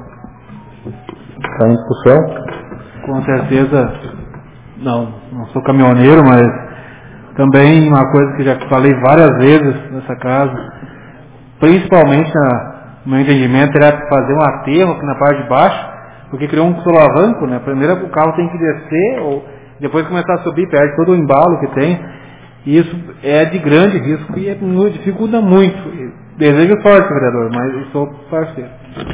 S1: Está em discussão?
S3: Com certeza, não sou caminhoneiro, mas também uma coisa que já falei várias vezes nessa casa, principalmente no meu entendimento, era fazer um aterro aqui na parte de baixo, porque criou um solavanco, né? Primeiro o carro tem que descer, ou depois começar a subir, perde todo o embalo que tem, e isso é de grande risco e dificulta muito. Desejo sorte, vereador, mas sou parceiro.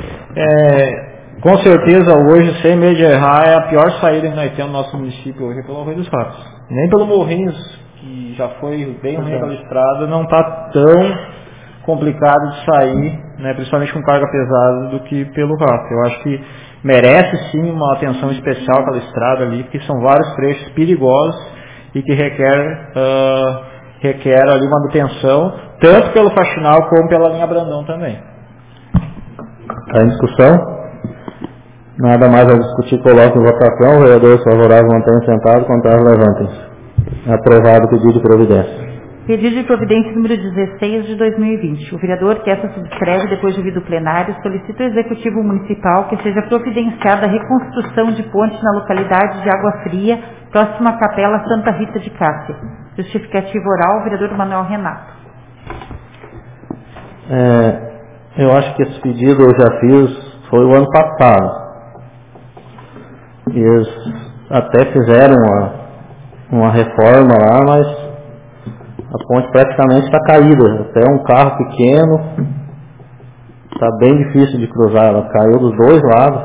S6: Com certeza hoje, sem medo de errar, é a pior saída que nós temos no nosso município hoje, é pelo Arroio dos Ratos. Nem pelo Morrinhos, que já foi bem ruim aquela estrada, não está tão complicado de sair, né, principalmente com carga pesada, do que pelo Rato. Eu acho que merece sim uma atenção especial aquela estrada ali, porque são vários trechos perigosos e que requer ali manutenção, tanto pelo Faxinal como pela linha Brandão também.
S1: Está em discussão? Nada mais a discutir, coloque em votação. Vereadores favoráveis, mantenham sentado, contrário, levantem-se. Aprovado o pedido de providência.
S2: Pedido de providência número 16 de 2020. O vereador que essa subscreve, depode ouvido o plenário, solicita ao Executivo Municipal que seja providenciada a reconstrução de ponte na localidade de Água Fria, próxima à Capela Santa Rita de Cássia. Justificativa oral, vereador Manuel Renato.
S1: Eu acho que esse pedido eu já fiz, foi o ano passado. Eles até fizeram uma reforma lá, mas a ponte praticamente está caída. Até um carro pequeno, está bem difícil de cruzar. Ela caiu dos dois lados.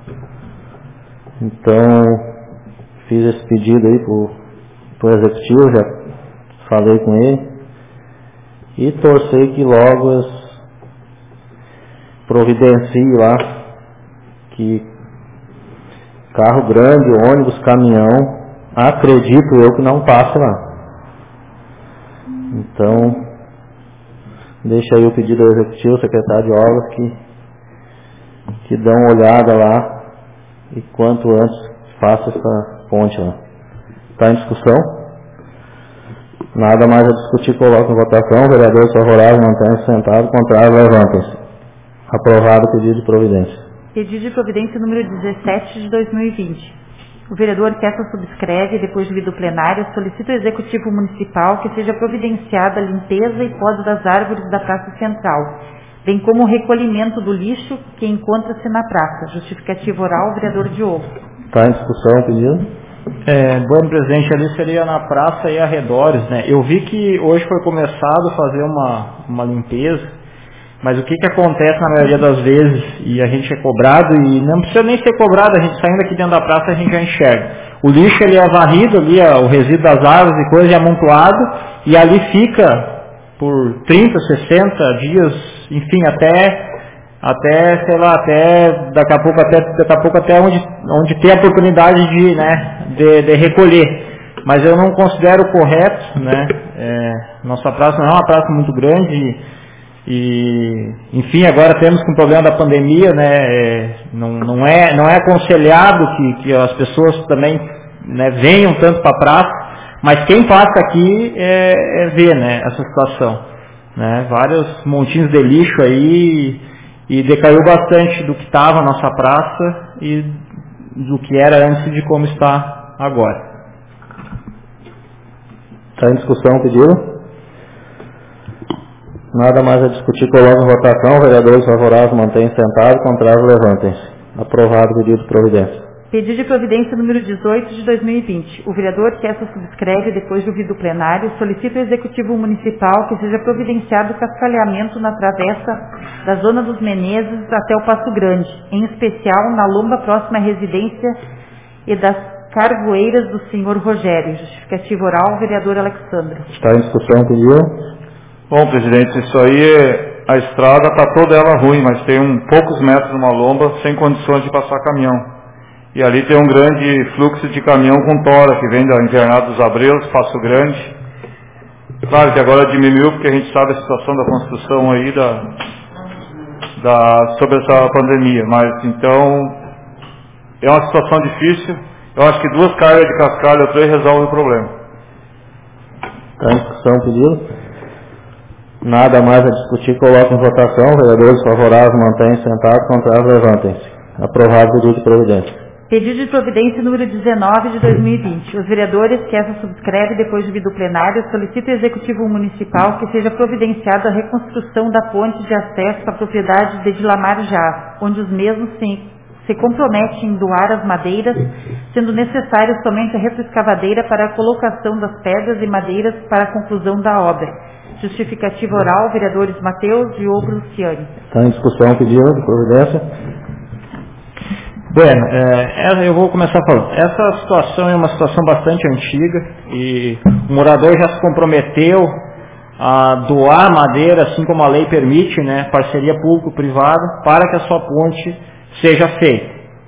S1: Então, fiz esse pedido aí para o Executivo, já falei com ele. E torcer que logo eles providenciem lá, que carro grande, ônibus, caminhão, acredito eu que não passe lá. Então, deixa aí o pedido ao Executivo, secretário de Obras, que dão uma olhada lá e quanto antes faça essa ponte lá. Está em discussão? Nada mais a discutir, coloco em votação. Vereadores favoráveis, mantém-se sentado, contrário, levantem-se. Aprovado o pedido de providência.
S2: Pedido de providência número 17 de 2020. O vereador que essa subscreve, depois de ouvido o plenário, solicita ao Executivo Municipal que seja providenciada a limpeza e poda das árvores da Praça Central, bem como o recolhimento do lixo que encontra-se na praça. Justificativa oral, vereador Diogo.
S1: Está em discussão o pedido?
S6: Bom, presidente, ali seria na praça e arredores, né? Eu vi que hoje foi começado a fazer uma limpeza, mas o que acontece na maioria das vezes, e a gente é cobrado, e não precisa nem ser cobrado, a gente saindo aqui dentro da praça a gente já enxerga. O lixo ele é varrido, ali o resíduo das árvores e coisa é amontoado, e ali fica por 30, 60 dias, enfim, até sei lá, até daqui a pouco até onde tem a oportunidade de recolher. Mas eu não considero correto, né? Nossa praça não é uma praça muito grande e enfim, agora temos com o problema da pandemia, né? Não é aconselhado que as pessoas também, né, venham tanto para a praça, mas quem passa aqui vê, né, essa situação, né? Vários montinhos de lixo aí. E decaiu bastante do que estava a nossa praça e do que era antes de como está agora.
S1: Está em discussão o pedido? Nada mais a discutir, coloco em votação. Vereadores favoráveis, mantêm-se sentados, contrários, levantem-se. Aprovado o pedido de providência.
S2: Pedido de providência número 18 de 2020. O vereador que essa subscreve, depois de ouvido o plenário, solicita ao Executivo Municipal que seja providenciado o cascalhamento na travessa da Zona dos Menezes até o Passo Grande, em especial na lomba próxima à residência e das carvoeiras do senhor Rogério. Justificativa oral, vereador Alexandre.
S1: Está em discussão o pedido?
S5: Bom, presidente, isso aí a estrada está toda ela ruim, mas tem poucos metros numa lomba sem condições de passar caminhão. E ali tem um grande fluxo de caminhão com tora, que vem da Invernada dos Abreios, Passo Grande. Claro que agora diminuiu, porque a gente sabe a situação da construção aí sobre essa pandemia. Mas, então, é uma situação difícil. Eu acho que 2 cargas de cascalho ou 3 resolvem o problema.
S1: Está em discussão o pedido? Nada mais a discutir, coloco em votação. Vereadores favoráveis, mantêm-se sentados, contrários, levantem-se. Aprovado o pedido de providência.
S2: Pedido de providência número 19 de 2020. Os vereadores que essa subscreve, depois de ouvido o plenário, solicitam ao Executivo Municipal que seja providenciada a reconstrução da ponte de acesso à propriedade de Dilamar Jaz, onde os mesmos se comprometem em doar as madeiras, sendo necessário somente a retroescavadeira para a colocação das pedras e madeiras para a conclusão da obra. Justificativa oral, vereadores Mateus, Diogo e Luciane.
S1: Está em discussão o pedido de providência?
S6: Bueno, eu vou começar falando. Essa situação é uma situação bastante antiga e o morador já se comprometeu a doar madeira, assim como a lei permite, né, parceria público-privada, para que a sua ponte seja feita.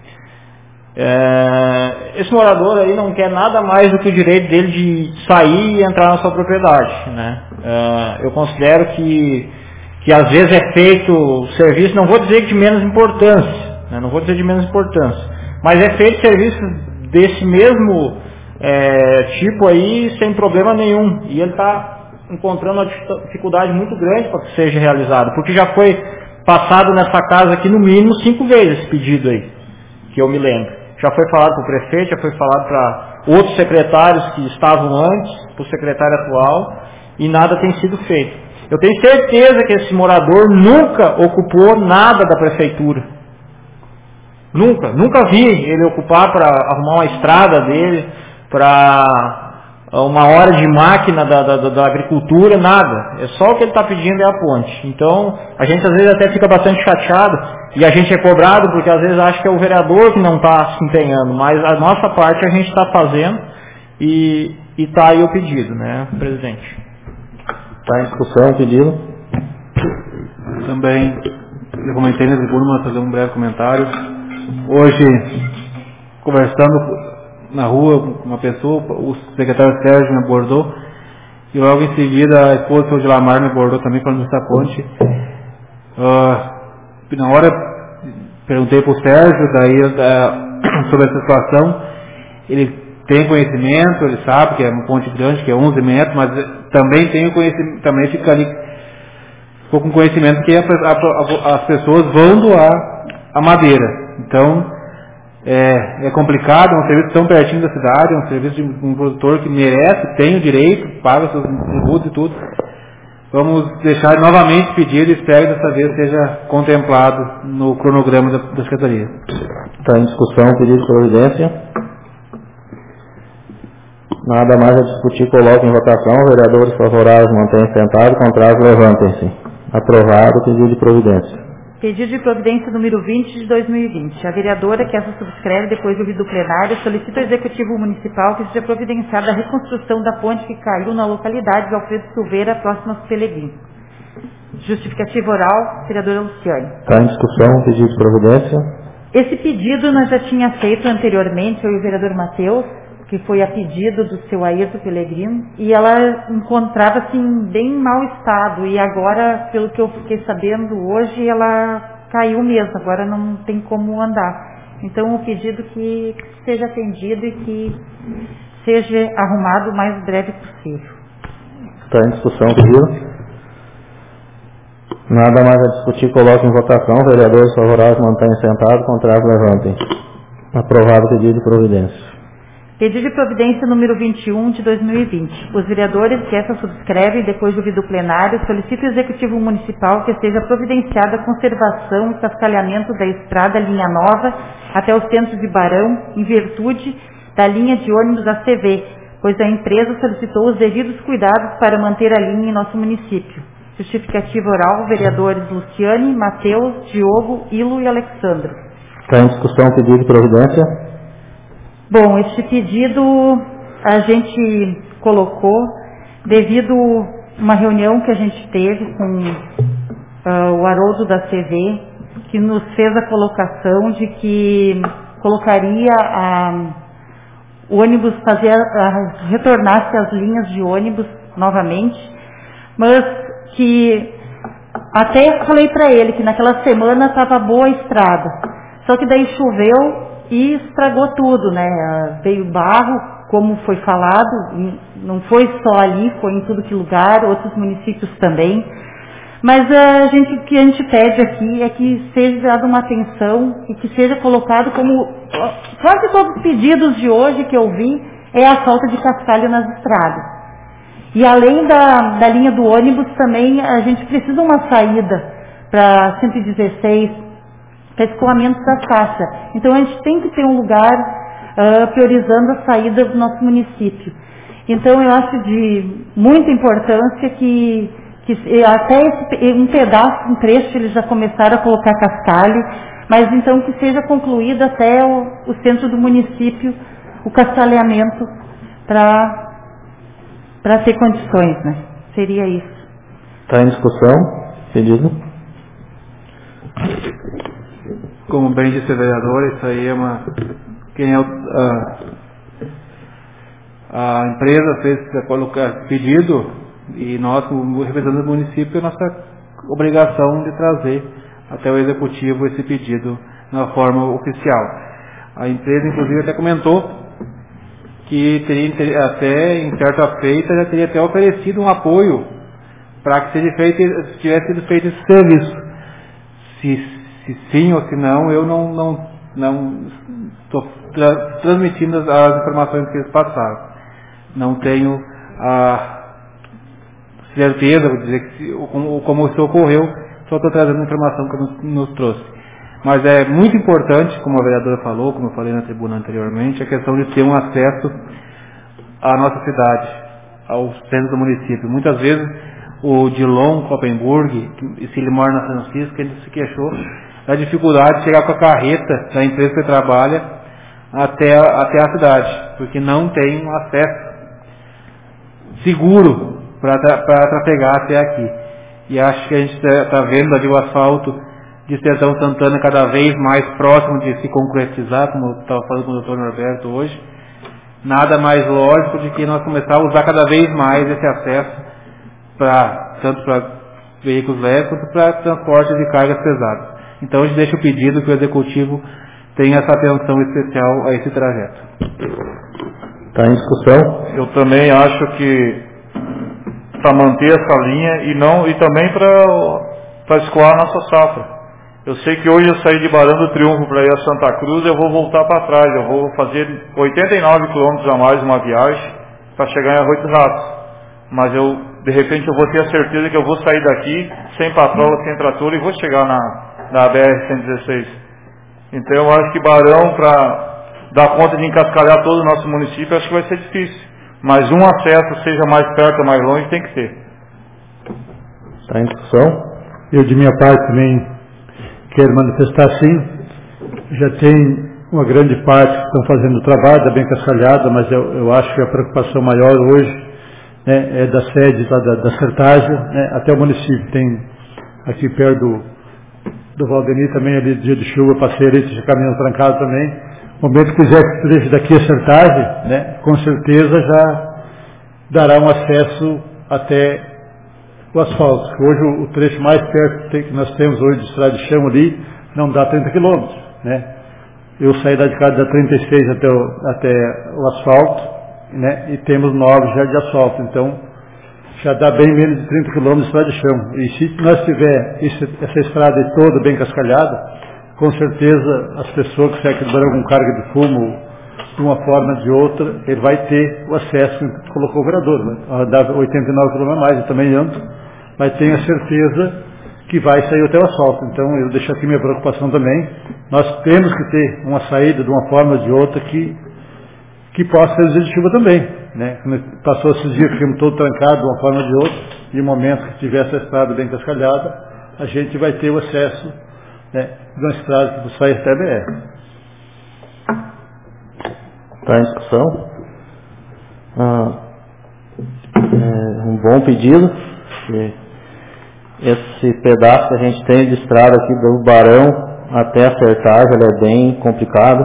S6: Esse morador aí não quer nada mais do que o direito dele de sair e entrar na sua propriedade, né? Eu considero que às vezes é feito serviço, não vou dizer que de menos importância, né? Não vou dizer de menos importância, mas é feito serviço desse mesmo tipo aí sem problema nenhum. E ele está encontrando uma dificuldade muito grande para que seja realizado, porque já foi passado nessa casa aqui no mínimo 5 vezes esse pedido aí, que eu me lembro. Já foi falado para o prefeito, já foi falado para outros secretários que estavam antes, para o secretário atual, e nada tem sido feito. Eu tenho certeza que esse morador nunca ocupou nada da prefeitura. Nunca vi ele ocupar para arrumar uma estrada dele, para uma hora de máquina da agricultura, nada. É só o que ele está pedindo é a ponte. Então, a gente às vezes até fica bastante chateado, e a gente é cobrado porque às vezes acha que é o vereador que não está se empenhando, mas a nossa parte a gente está fazendo, e está aí o pedido, né, presidente?
S1: Está em discussão o pedido.
S3: Também, eu comentei na tribuna, mas fazer um breve comentário. Hoje, conversando na rua com uma pessoa, o secretário Sérgio me abordou, e logo em seguida a esposa do senhor Lamar me abordou também falando dessa ponte. Na hora perguntei para o Sérgio sobre essa situação. Ele tem conhecimento, ele sabe que é uma ponte grande, que é 11 metros, mas também tem o conhecimento, também ficou com conhecimento que as pessoas vão doar a madeira. Então, é complicado, é um serviço tão pertinho da cidade, é um serviço de um produtor que merece, tem o direito, paga seus tributos e tudo. Vamos deixar novamente pedido e espero que dessa vez seja contemplado no cronograma da Secretaria.
S1: Está em discussão o pedido de providência. Nada mais a discutir, coloque em votação. Vereadores favoráveis mantenham sentados, contrários levantem-se. Aprovado o pedido de providência.
S2: Pedido de providência número 20 de 2020. A vereadora que essa subscreve, depois de ouvido o plenário, solicita ao Executivo Municipal que seja providenciada a reconstrução da ponte que caiu na localidade de Alfredo Silveira, próxima aos Pelegrinos. Justificativa oral, vereadora Luciane.
S1: Está em discussão o pedido de providência.
S2: Esse pedido nós já tinha feito anteriormente, eu e o vereador Matheus, que foi a pedido do seu Ayrton Pellegrino, e ela encontrava-se em bem mau estado, e agora, pelo que eu fiquei sabendo hoje, ela caiu mesmo, agora não tem como andar. Então, o pedido que seja atendido e que seja arrumado o mais breve possível.
S1: Está em discussão o pedido. Nada mais a discutir, coloque em votação. Vereadores favoráveis mantenham sentados, contrários levantem. Aprovado o pedido de providência.
S2: Pedido de providência número 21 de 2020. Os vereadores que essa subscrevem, depois de ouvido o plenário, solicitam ao Executivo Municipal que seja providenciada a conservação e cascalhamento da estrada Linha Nova até o centro de Barão, em virtude da linha de ônibus ACV, pois a empresa solicitou os devidos cuidados para manter a linha em nosso município. Justificativa oral, vereadores Luciane, Matheus, Diogo, Ilo e Alexandre.
S1: Está em discussão o pedido de providência.
S2: Bom, este pedido a gente colocou devido a uma reunião que a gente teve com o Haroldo da CV, que nos fez a colocação de que colocaria o ônibus, retornasse as linhas de ônibus novamente, mas que até falei para ele que naquela semana estava boa a estrada, só que daí choveu e estragou tudo, né? Veio barro, como foi falado, não foi só ali, foi em tudo que lugar, outros municípios também. Mas o que a gente pede aqui é que seja dada uma atenção e que seja colocado como quase todos os pedidos de hoje que eu vi é a falta de cascalho nas estradas. E além da linha do ônibus também a gente precisa de uma saída para 116, para escoamento da faixa. Então a gente tem que ter um lugar priorizando a saída do nosso município. Então eu acho de muita importância que até um pedaço, um trecho, eles já começaram a colocar cascalho, mas então que seja concluído até o centro do município o cascalhamento para ter condições, né? Seria isso.
S1: Está em discussão, pedido.
S3: Como bem disse o vereador, isso aí é a empresa fez colocar pedido e nós, como representante do município, é nossa obrigação de trazer até o executivo esse pedido na forma oficial. A empresa, inclusive, até comentou que teria até, em certa feita, já teria até oferecido um apoio para que tivesse sido feito esse serviço. Se sim ou se não, eu não estou transmitindo as informações que eles passaram. Não tenho a certeza, vou dizer, como isso ocorreu, só estou trazendo a informação que nos trouxe. Mas é muito importante, como a vereadora falou, como eu falei na tribuna anteriormente, a questão de ter um acesso à nossa cidade, ao centro do município. Muitas vezes o Dilon Koppenburg, se ele mora na São Francisco, ele se queixou da dificuldade de chegar com a carreta da empresa que ele trabalha até a cidade, porque não tem um acesso seguro para trafegar até aqui. E acho que a gente está vendo ali o asfalto de Sertão Santana cada vez mais próximo de se concretizar, como eu estava falando com o Dr. Norberto hoje. Nada mais lógico de que nós começarmos a usar cada vez mais esse acesso tanto para veículos leves quanto para transporte de cargas pesadas. Então a gente deixa o pedido que o Executivo tenha essa atenção especial a esse trajeto.
S1: Está em discussão?
S5: Eu também acho que para manter essa linha e também para escoar a nossa safra. Eu sei que hoje eu saí de Barão do Triunfo para ir a Santa Cruz, eu vou voltar para trás, eu vou fazer 89 quilômetros a mais uma viagem para chegar em Arroio dos Ratos. Mas de repente eu vou ter a certeza que eu vou sair daqui sem patrola, sem trator e vou chegar na BR-116. Então eu acho que Barão, para dar conta de encascalhar todo o nosso município, acho que vai ser difícil. Mas um acesso, seja mais perto ou mais longe, tem que ter.
S1: Está em discussão?
S4: Eu, de minha parte, também quero manifestar sim. Já tem uma grande parte que estão fazendo o trabalho, está bem cascalhada, mas eu acho que a preocupação maior hoje, né, é da sede da Sertagem, né, até o município. Tem aqui perto do Valdemir também, ali dia de chuva, passei ali, tinha caminhão trancado também. No momento que quiser que seja daqui a Sertagem, né, com certeza já dará um acesso até o asfalto. Hoje o trecho mais perto que nós temos hoje de estrada de chão ali não dá 30 quilômetros, né? Eu saí da de casa da 36 até o asfalto, né? E temos 9 já de asfalto, então já dá bem menos de 30 quilômetros de estrada de chão. E se nós tiver essa estrada toda bem cascalhada, com certeza as pessoas que saem aqui do Barão com carga de fumo, de uma forma ou de outra, ele vai ter o acesso que colocou o vereador, né? Dá 89 km a mais, eu também ando, mas tenho a certeza que vai sair até o asfalto. Então eu deixo aqui minha preocupação também. Nós temos que ter uma saída de uma forma ou de outra que possa ser executiva também, né? Passou esses dias, ficamos todos trancados de uma forma ou de outra, e no momento que tiver essa estrada bem cascalhada, a gente vai ter o acesso, né, de uma estrada que sai até a BR.
S1: Está em discussão? Um bom pedido. Esse pedaço que a gente tem de estrada aqui do Barão até a Sertagem, ele é bem complicado.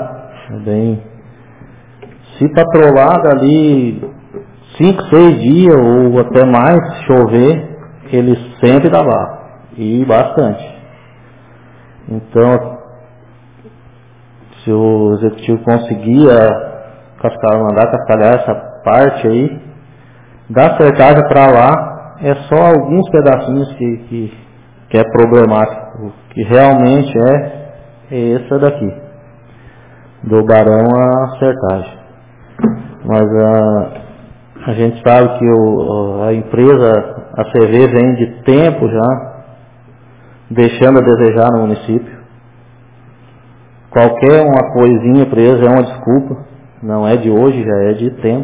S1: Se patrolar dali 5, 6 dias ou até mais, chover, ele sempre dá barro. E bastante. Então, se o executivo conseguir mandar cascalhar essa parte aí, da Sertagem para lá, é só alguns pedacinhos que é problemático. O que realmente é essa daqui, do Barão à Sertagem. Mas a gente sabe que a empresa, a CV, vem de tempo já deixando a desejar no município. Qualquer uma coisinha para eles é uma desculpa. Não é de hoje, já é de tempo.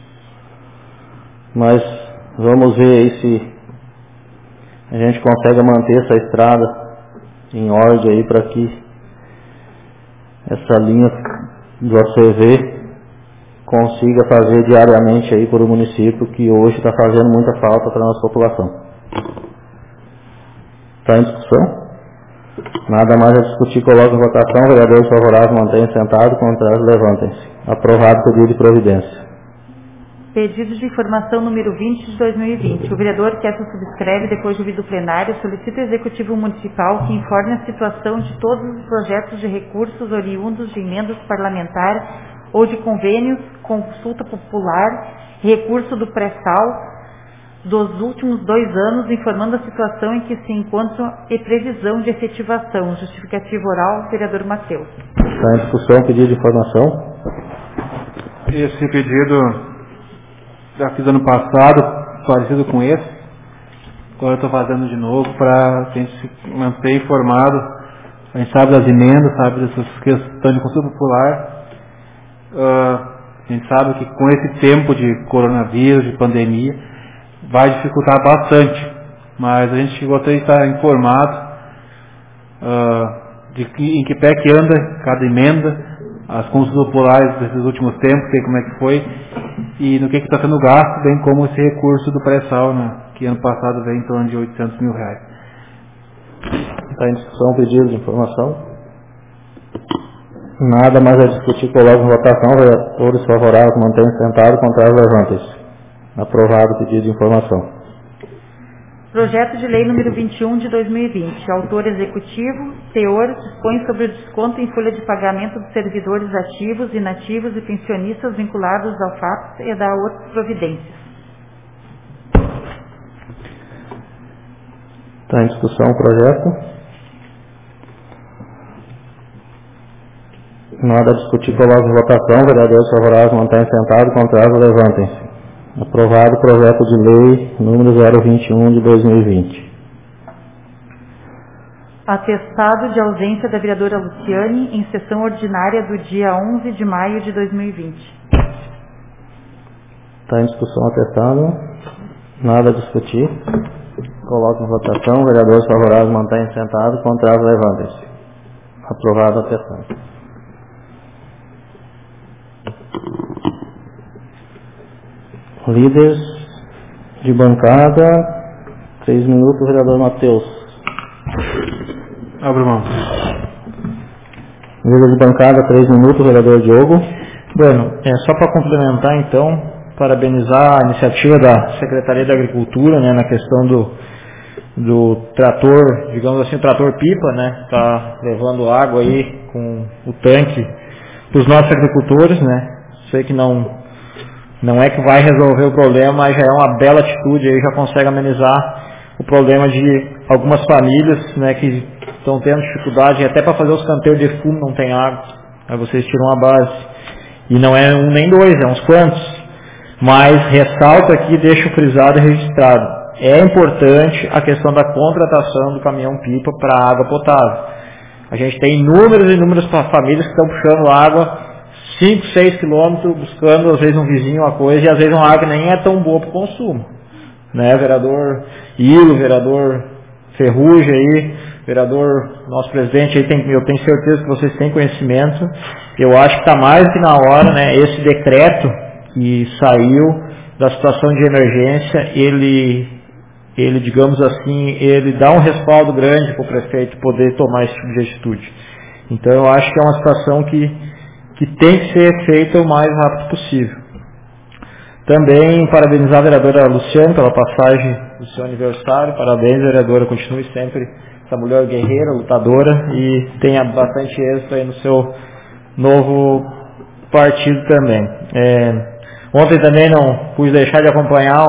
S1: Mas vamos ver aí se a gente consegue manter essa estrada em ordem aí para que essa linha do ACV consiga fazer diariamente aí por o município, que hoje está fazendo muita falta para a nossa população. Está em discussão? Nada mais a discutir, coloca em votação. Vereadores favoráveis mantenham sentado, contrários levantem-se. Aprovado o pedido de providência.
S2: Pedido de informação número 20 de 2020. O vereador que essa subscreve, depois de ouvido o plenário, solicita ao Executivo Municipal que informe a situação de todos os projetos de recursos oriundos de emendas parlamentares ou de convênios, consulta popular e recurso do pré-sal dos últimos 2 anos, informando a situação em que se encontra e previsão de efetivação. Justificativa oral, vereador Matheus.
S1: Está em discussão o pedido de informação.
S3: Esse pedido já fiz ano passado, parecido com esse. Agora estou fazendo de novo para a gente se manter informado. A gente sabe das emendas, sabe dessas questões de consulta popular. A gente sabe que com esse tempo de coronavírus, de pandemia, vai dificultar bastante, mas a gente gostaria de estar informado em que pé que anda cada emenda, as consultas populares desses últimos tempos, como é que foi, e no que está sendo gasto, bem como esse recurso do pré-sal, né, que ano passado veio em torno de R$800 mil.
S1: Está em discussão o pedido de informação. Nada mais a discutir, coloco em votação. Vereadores favoráveis, mantêm-se sentados, contrários, levantem-se. Aprovado o pedido de informação.
S2: Projeto de lei número 21 de 2020. Autor executivo, teor, dispõe sobre o desconto em folha de pagamento dos servidores ativos, inativos e pensionistas vinculados ao FAPS e da outras providências.
S1: Está em discussão o projeto. Nada a discutir, coloco em votação. Vereadores favoráveis, mantêm-se sentados, contrários, levantem-se. Aprovado o projeto de lei número 021 de 2020.
S2: Atestado de ausência da vereadora Luciane em sessão ordinária do dia 11 de maio de 2020.
S1: Está em discussão o atestado. Nada a discutir. Coloco em votação. Vereadores favoráveis, mantêm-se sentados, contrários, levantem-se. Aprovado o atestado. Líderes de bancada, 3 minutos, vereador Matheus.
S3: Abre mão.
S1: Líder de bancada, 3 minutos, vereador Diogo.
S6: Bueno, só para complementar então, parabenizar a iniciativa da Secretaria da Agricultura, né, na questão do trator, digamos assim, o trator pipa, né, está levando água aí com o tanque para os nossos agricultores, né. Sei que não é que vai resolver o problema, mas já é uma bela atitude, aí já consegue amenizar o problema de algumas famílias, né, que estão tendo dificuldade, até para fazer os canteiros de fumo não tem água, aí vocês tiram a base, e não é um nem dois, é uns quantos, mas ressalto aqui, deixo frisado e registrado, é importante a questão da contratação do caminhão-pipa para água potável. A gente tem inúmeras famílias que estão puxando água 5, 6 quilômetros, buscando às vezes um vizinho, uma coisa, e às vezes uma água que nem é tão boa para o consumo. Né, vereador Ilo, vereador Ferrugem aí, vereador, nosso presidente aí, eu tenho certeza que vocês têm conhecimento. Eu acho que está mais do que na hora, né, esse decreto que saiu da situação de emergência, ele, digamos assim, ele dá um respaldo grande para o prefeito poder tomar esse tipo de atitude. Então eu acho que é uma situação que tem que ser feita o mais rápido possível. Também parabenizar a vereadora Luciane pela passagem do seu aniversário. Parabéns, vereadora, continue sempre essa mulher guerreira, lutadora, e tenha bastante êxito aí no seu novo partido também. Ontem também não pude deixar de acompanhar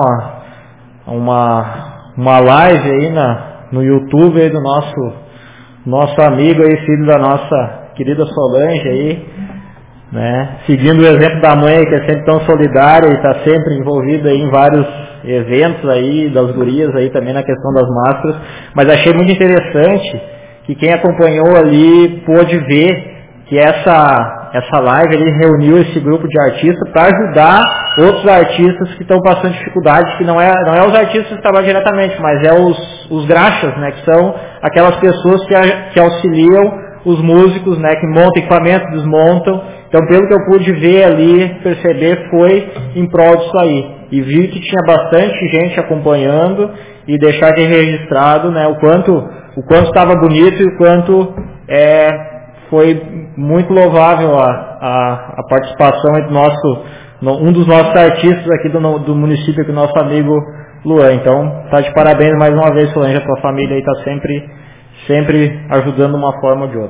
S6: uma live aí no YouTube aí do nosso amigo aí, filho da nossa querida Solange aí, né? Seguindo o exemplo da mãe, que é sempre tão solidária e está sempre envolvida aí em vários eventos aí, das gurias aí também na questão das máscaras, mas achei muito interessante que quem acompanhou ali pôde ver que essa live ele reuniu esse grupo de artistas para ajudar outros artistas que estão passando dificuldade, que não é os artistas que trabalham diretamente, mas é os graxas, né, que são aquelas pessoas que auxiliam os músicos, né, que montam equipamento, desmontam. Então, pelo que eu pude ver ali, perceber, foi em prol disso aí. E vi que tinha bastante gente acompanhando e deixar aqui registrado, né, o quanto estava bonito e o quanto foi muito louvável a participação entre um dos nossos artistas aqui do município, que é o nosso amigo Luan. Então, tá de parabéns mais uma vez, Solange, a tua família aí está sempre ajudando de uma forma ou de outra.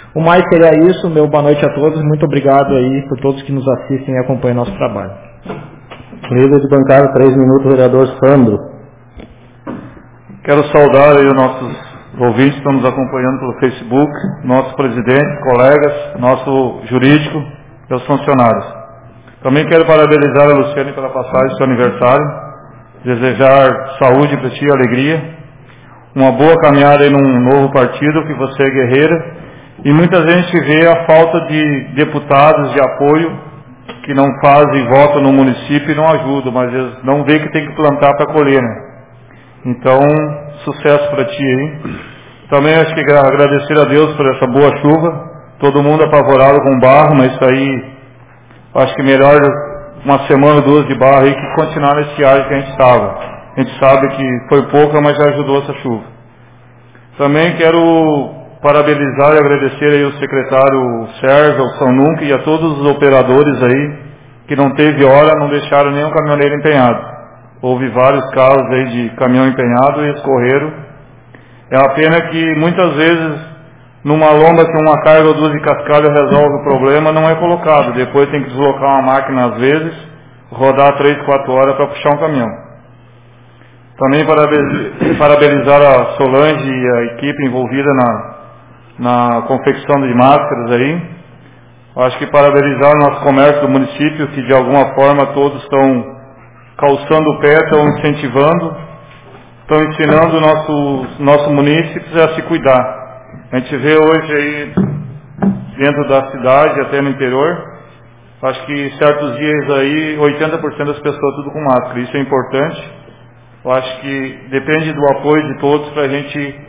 S6: O mais seria isso, meu boa noite a todos, muito obrigado aí por todos que nos assistem e acompanham nosso trabalho.
S1: Líder de bancada, 3 minutos, vereador Sandro.
S5: Quero saudar aí os nossos ouvintes que estão nos acompanhando pelo Facebook, nosso presidente, colegas, nosso jurídico e os funcionários. Também quero parabenizar a Luciane pela passagem do seu aniversário, desejar saúde para ti, alegria, uma boa caminhada em um novo partido, que você é guerreira, e muita gente vê a falta de deputados de apoio que não fazem voto no município e não ajudam, mas eles não veem que tem que plantar para colher, né? Então, sucesso para ti aí. Também acho que agradecer a Deus por essa boa chuva. Todo mundo apavorado com barro, mas isso aí, acho que melhor uma semana, 2 de barro aí que continuar na estiagem que a gente estava. A gente sabe que foi pouca, mas já ajudou essa chuva. Também quero parabenizar e agradecer aí o secretário Sérgio, ao São Nunca e a todos os operadores aí, que não teve hora, não deixaram nenhum caminhoneiro empenhado. Houve vários casos aí de caminhão empenhado e eles correram. É uma pena que muitas vezes numa lomba que uma carga ou 2 de cascalho resolve o problema, não é colocado. Depois tem que deslocar uma máquina às vezes, rodar 3, 4 horas para puxar um caminhão. Também parabenizar a Solange e a equipe envolvida na confecção de máscaras aí. Acho que parabenizar o nosso comércio do município, que de alguma forma todos estão calçando o pé, estão incentivando, estão ensinando os nossos munícipes a se cuidar. A gente vê hoje aí, dentro da cidade, até no interior, acho que certos dias aí, 80% das pessoas tudo com máscara. Isso é importante. Eu acho que depende do apoio de todos para a gente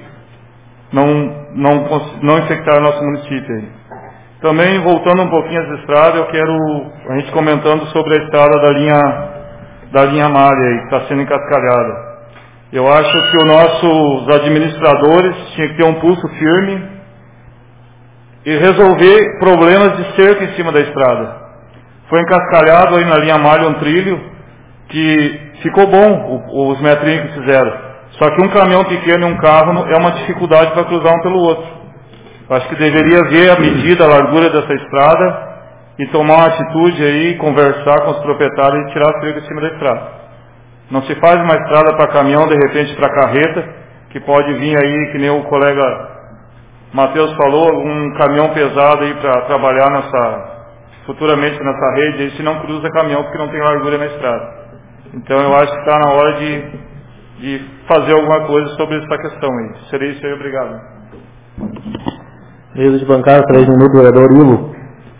S5: não infectar o nosso município aí. Também, voltando um pouquinho às estradas, eu quero, a gente comentando sobre a estrada da linha Malha aí, que está sendo encascalhada. Eu acho que os nossos administradores tinham que ter um pulso firme e resolver problemas de cerca em cima da estrada. Foi encascalhado aí na linha Malha um trilho que ficou bom, os metrinhos que fizeram. Só que um caminhão pequeno e um carro é uma dificuldade para cruzar um pelo outro. Eu acho que deveria ver a medida, a largura dessa estrada e tomar uma atitude aí, conversar com os proprietários e tirar as trilhas de cima da estrada. Não se faz uma estrada para caminhão, de repente para carreta, que pode vir aí, que nem o colega Matheus falou, um caminhão pesado aí para trabalhar futuramente nessa rede, aí se não cruza caminhão porque não tem largura na estrada. Então eu acho que está na hora de fazer alguma coisa sobre essa questão aí. Seria isso aí, obrigado.
S1: Líder de bancada, 3 minutos, vereador Ilo.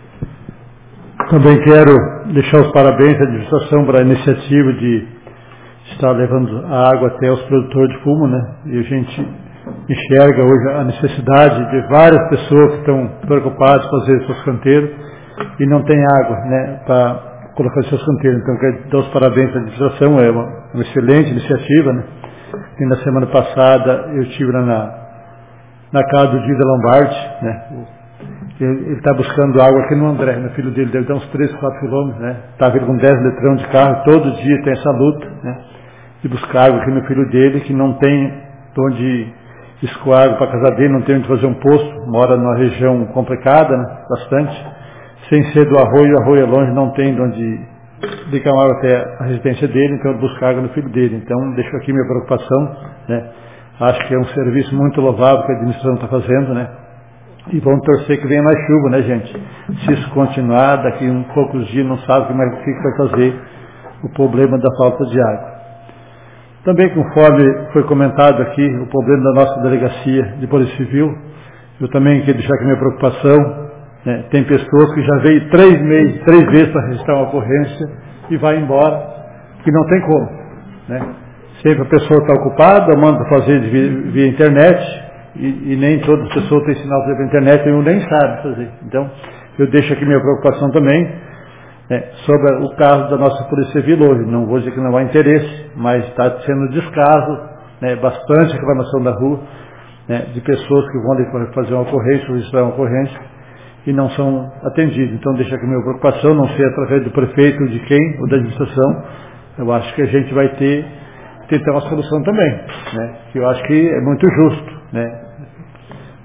S4: Também quero deixar os parabéns à administração para a iniciativa de estar levando a água até os produtores de fumo, né? E a gente enxerga hoje a necessidade de várias pessoas que estão preocupadas com fazer seus canteiros e não tem água, né, para colocar seus canteiros. Então, quero dar os parabéns à administração, é uma excelente iniciativa, né? E na semana passada eu estive lá na casa do Dida Lombardi, né? Ele está buscando água aqui no André, né? Filho dele deve dar uns 3, 4 quilômetros, né? Estava com 10 litrão de carro, todo dia tem essa luta, né? De buscar água aqui no filho dele, que não tem onde escoar água para a casa dele, não tem onde fazer um poço, mora numa região complicada, né? Bastante, sem ser do arroio, o arroio é longe, não tem de onde ligar água até a residência dele, então buscar água no filho dele. Então, deixo aqui minha preocupação, né? Acho que é um serviço muito louvável que a administração está fazendo, né? E vamos torcer que venha mais chuva, né, gente? Se isso continuar, daqui a poucos dias não sabe o que vai fazer o problema da falta de água. Também, conforme foi comentado aqui, o problema da nossa delegacia de Polícia Civil, eu também quero deixar aqui minha preocupação, né? Tem pessoas que já veio 3 vezes para registrar uma ocorrência e vai embora, que não tem como, né? Sempre a pessoa está ocupada, manda fazer via internet, e nem todas as pessoas têm sinal pela internet, e nem sabe fazer. Então, eu deixo aqui minha preocupação também, né, sobre o caso da nossa Polícia Civil hoje. Não vou dizer que não há interesse, mas está sendo descaso, né, bastante reclamação da rua, né, de pessoas que vão fazer uma ocorrência, registrar uma ocorrência, e não são atendidos. Então, deixo aqui minha preocupação, não sei através do prefeito, de quem, ou da administração. Eu acho que a gente vai tentar uma solução também, né, que eu acho que é muito justo, né,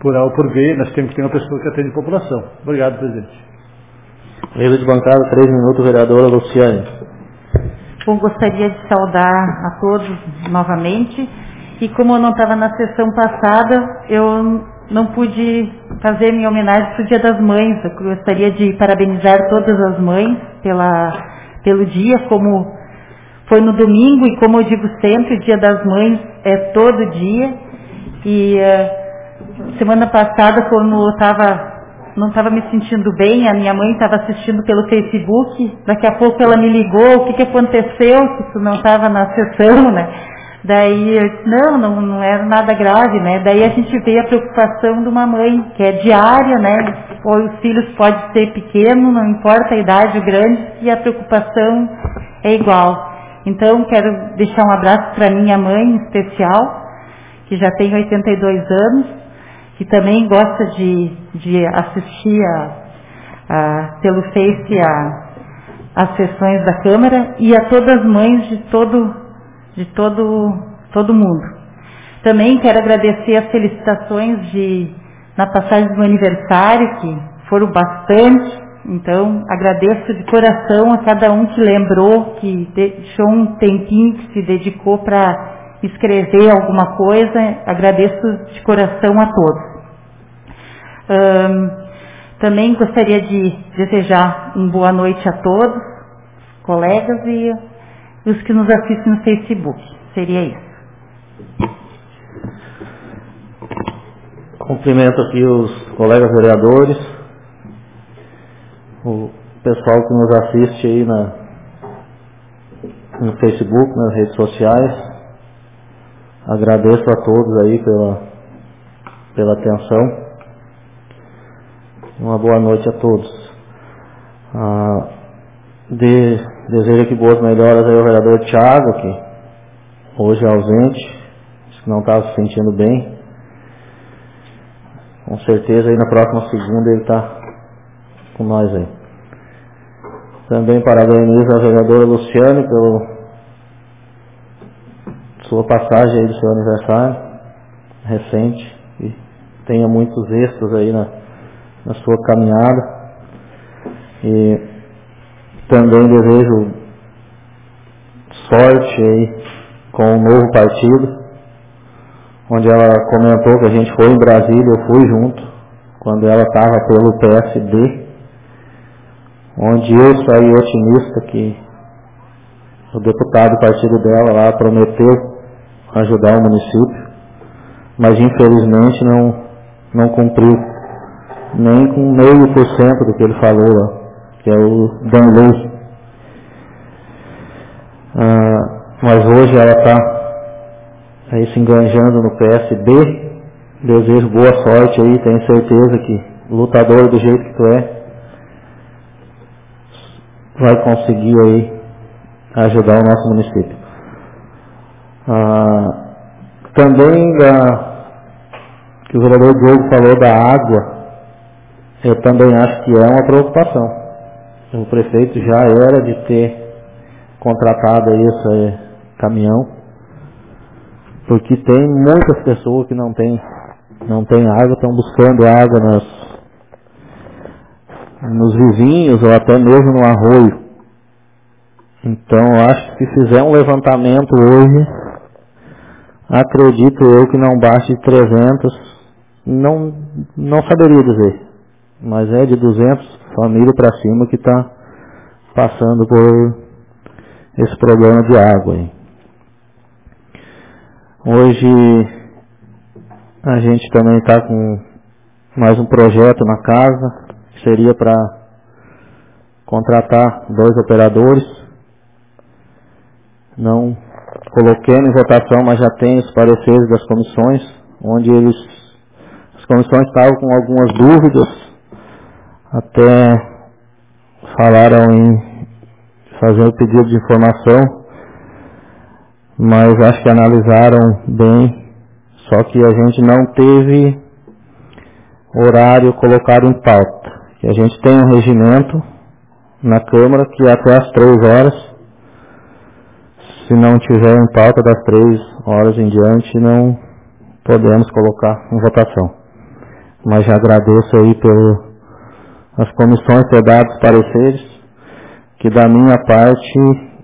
S4: por A ou por B, nós temos que ter uma pessoa que atende a população. Obrigado, presidente.
S1: Líder de bancada, 3 minutos, vereadora Luciane.
S2: Bom, gostaria de saudar a todos novamente. E como eu não estava na sessão passada, eu não pude fazer minha homenagem para o Dia das Mães. Eu gostaria de parabenizar todas as mães pelo dia, como foi no domingo, e como eu digo sempre, o Dia das Mães é todo dia. E semana passada, quando eu não estava me sentindo bem, a minha mãe estava assistindo pelo Facebook, daqui a pouco ela me ligou, o que aconteceu, que isso não estava na sessão, né? Daí eu disse, não era nada grave, né? Daí a gente vê a preocupação de uma mãe, que é diária, né? Ou os filhos podem ser pequenos, não importa a idade, o grande, e a preocupação é igual. Então quero deixar um abraço para minha mãe em especial, que já tem 82 anos, que também gosta de assistir pelo Face as sessões da Câmara, e a todas as mães de todo mundo. Também quero agradecer as felicitações na passagem do meu aniversário, que foram bastante. Então, agradeço de coração a cada um que lembrou, que deixou um tempinho, que se dedicou para escrever alguma coisa. Agradeço de coração a todos. Também gostaria de desejar uma boa noite a todos, colegas e os que nos assistem no Facebook. Seria isso.
S1: Cumprimento aqui os colegas vereadores, o pessoal que nos assiste aí no Facebook, nas redes sociais. Agradeço a todos aí pela atenção. Uma boa noite a todos. Desejo aqui boas melhoras aí ao vereador Thiago, que hoje é ausente, que não está se sentindo bem. Com certeza aí na próxima segunda ele está com nós aí. Também parabenizo a vereadora Luciane pela sua passagem aí do seu aniversário recente, e tenha muitos êxitos aí na sua caminhada. E também desejo sorte aí com o novo partido, onde ela comentou que a gente foi em Brasília, eu fui junto, quando ela estava pelo PSD, onde eu saí otimista que o deputado do partido dela lá prometeu ajudar o município, mas infelizmente não cumpriu nem com 0,5% do que ele falou lá, que é o Danley. Mas hoje ela está aí se enganjando no PSB. Desejo boa sorte aí, tenho certeza que lutador do jeito que tu vai conseguir aí ajudar o nosso município. Também que o vereador Diogo falou da água, eu também acho que é uma preocupação. O prefeito já era de ter contratado aí esse caminhão, porque tem muitas pessoas que não tem água, estão buscando água nos vizinhos ou até mesmo no arroio. Então acho que se fizer um levantamento hoje, acredito eu que não baixe de 300, não saberia dizer, mas é de 200 famílias para cima que está passando por esse problema de água aí. Hoje a gente também está com mais um projeto na casa, que seria para contratar 2 operadores. Não coloquei em votação, mas já tem os pareceres das comissões, onde as comissões estavam com algumas dúvidas, até falaram em fazer o pedido de informação, mas acho que analisaram bem, só que a gente não teve horário colocado em pauta. Que a gente tem um regimento na Câmara que é até às 3 horas, se não tiver em pauta das 3 horas em diante, não podemos colocar em votação. mas já agradeço aí pelas comissões ter dado os pareceres, que da minha parte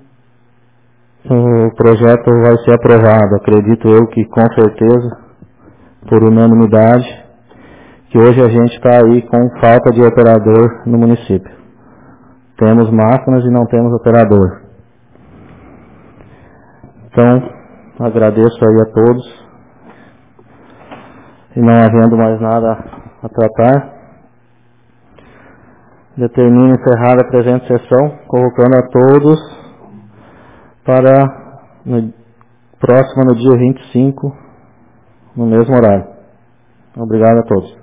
S1: o projeto vai ser aprovado. Acredito eu que com certeza, por unanimidade, que hoje a gente está aí com falta de operador no município. Temos máquinas e não temos operador. Então, agradeço aí a todos. E não havendo mais nada a tratar, determino encerrar a presente sessão, convocando a todos para próximo no dia 25, no mesmo horário. Obrigado a todos.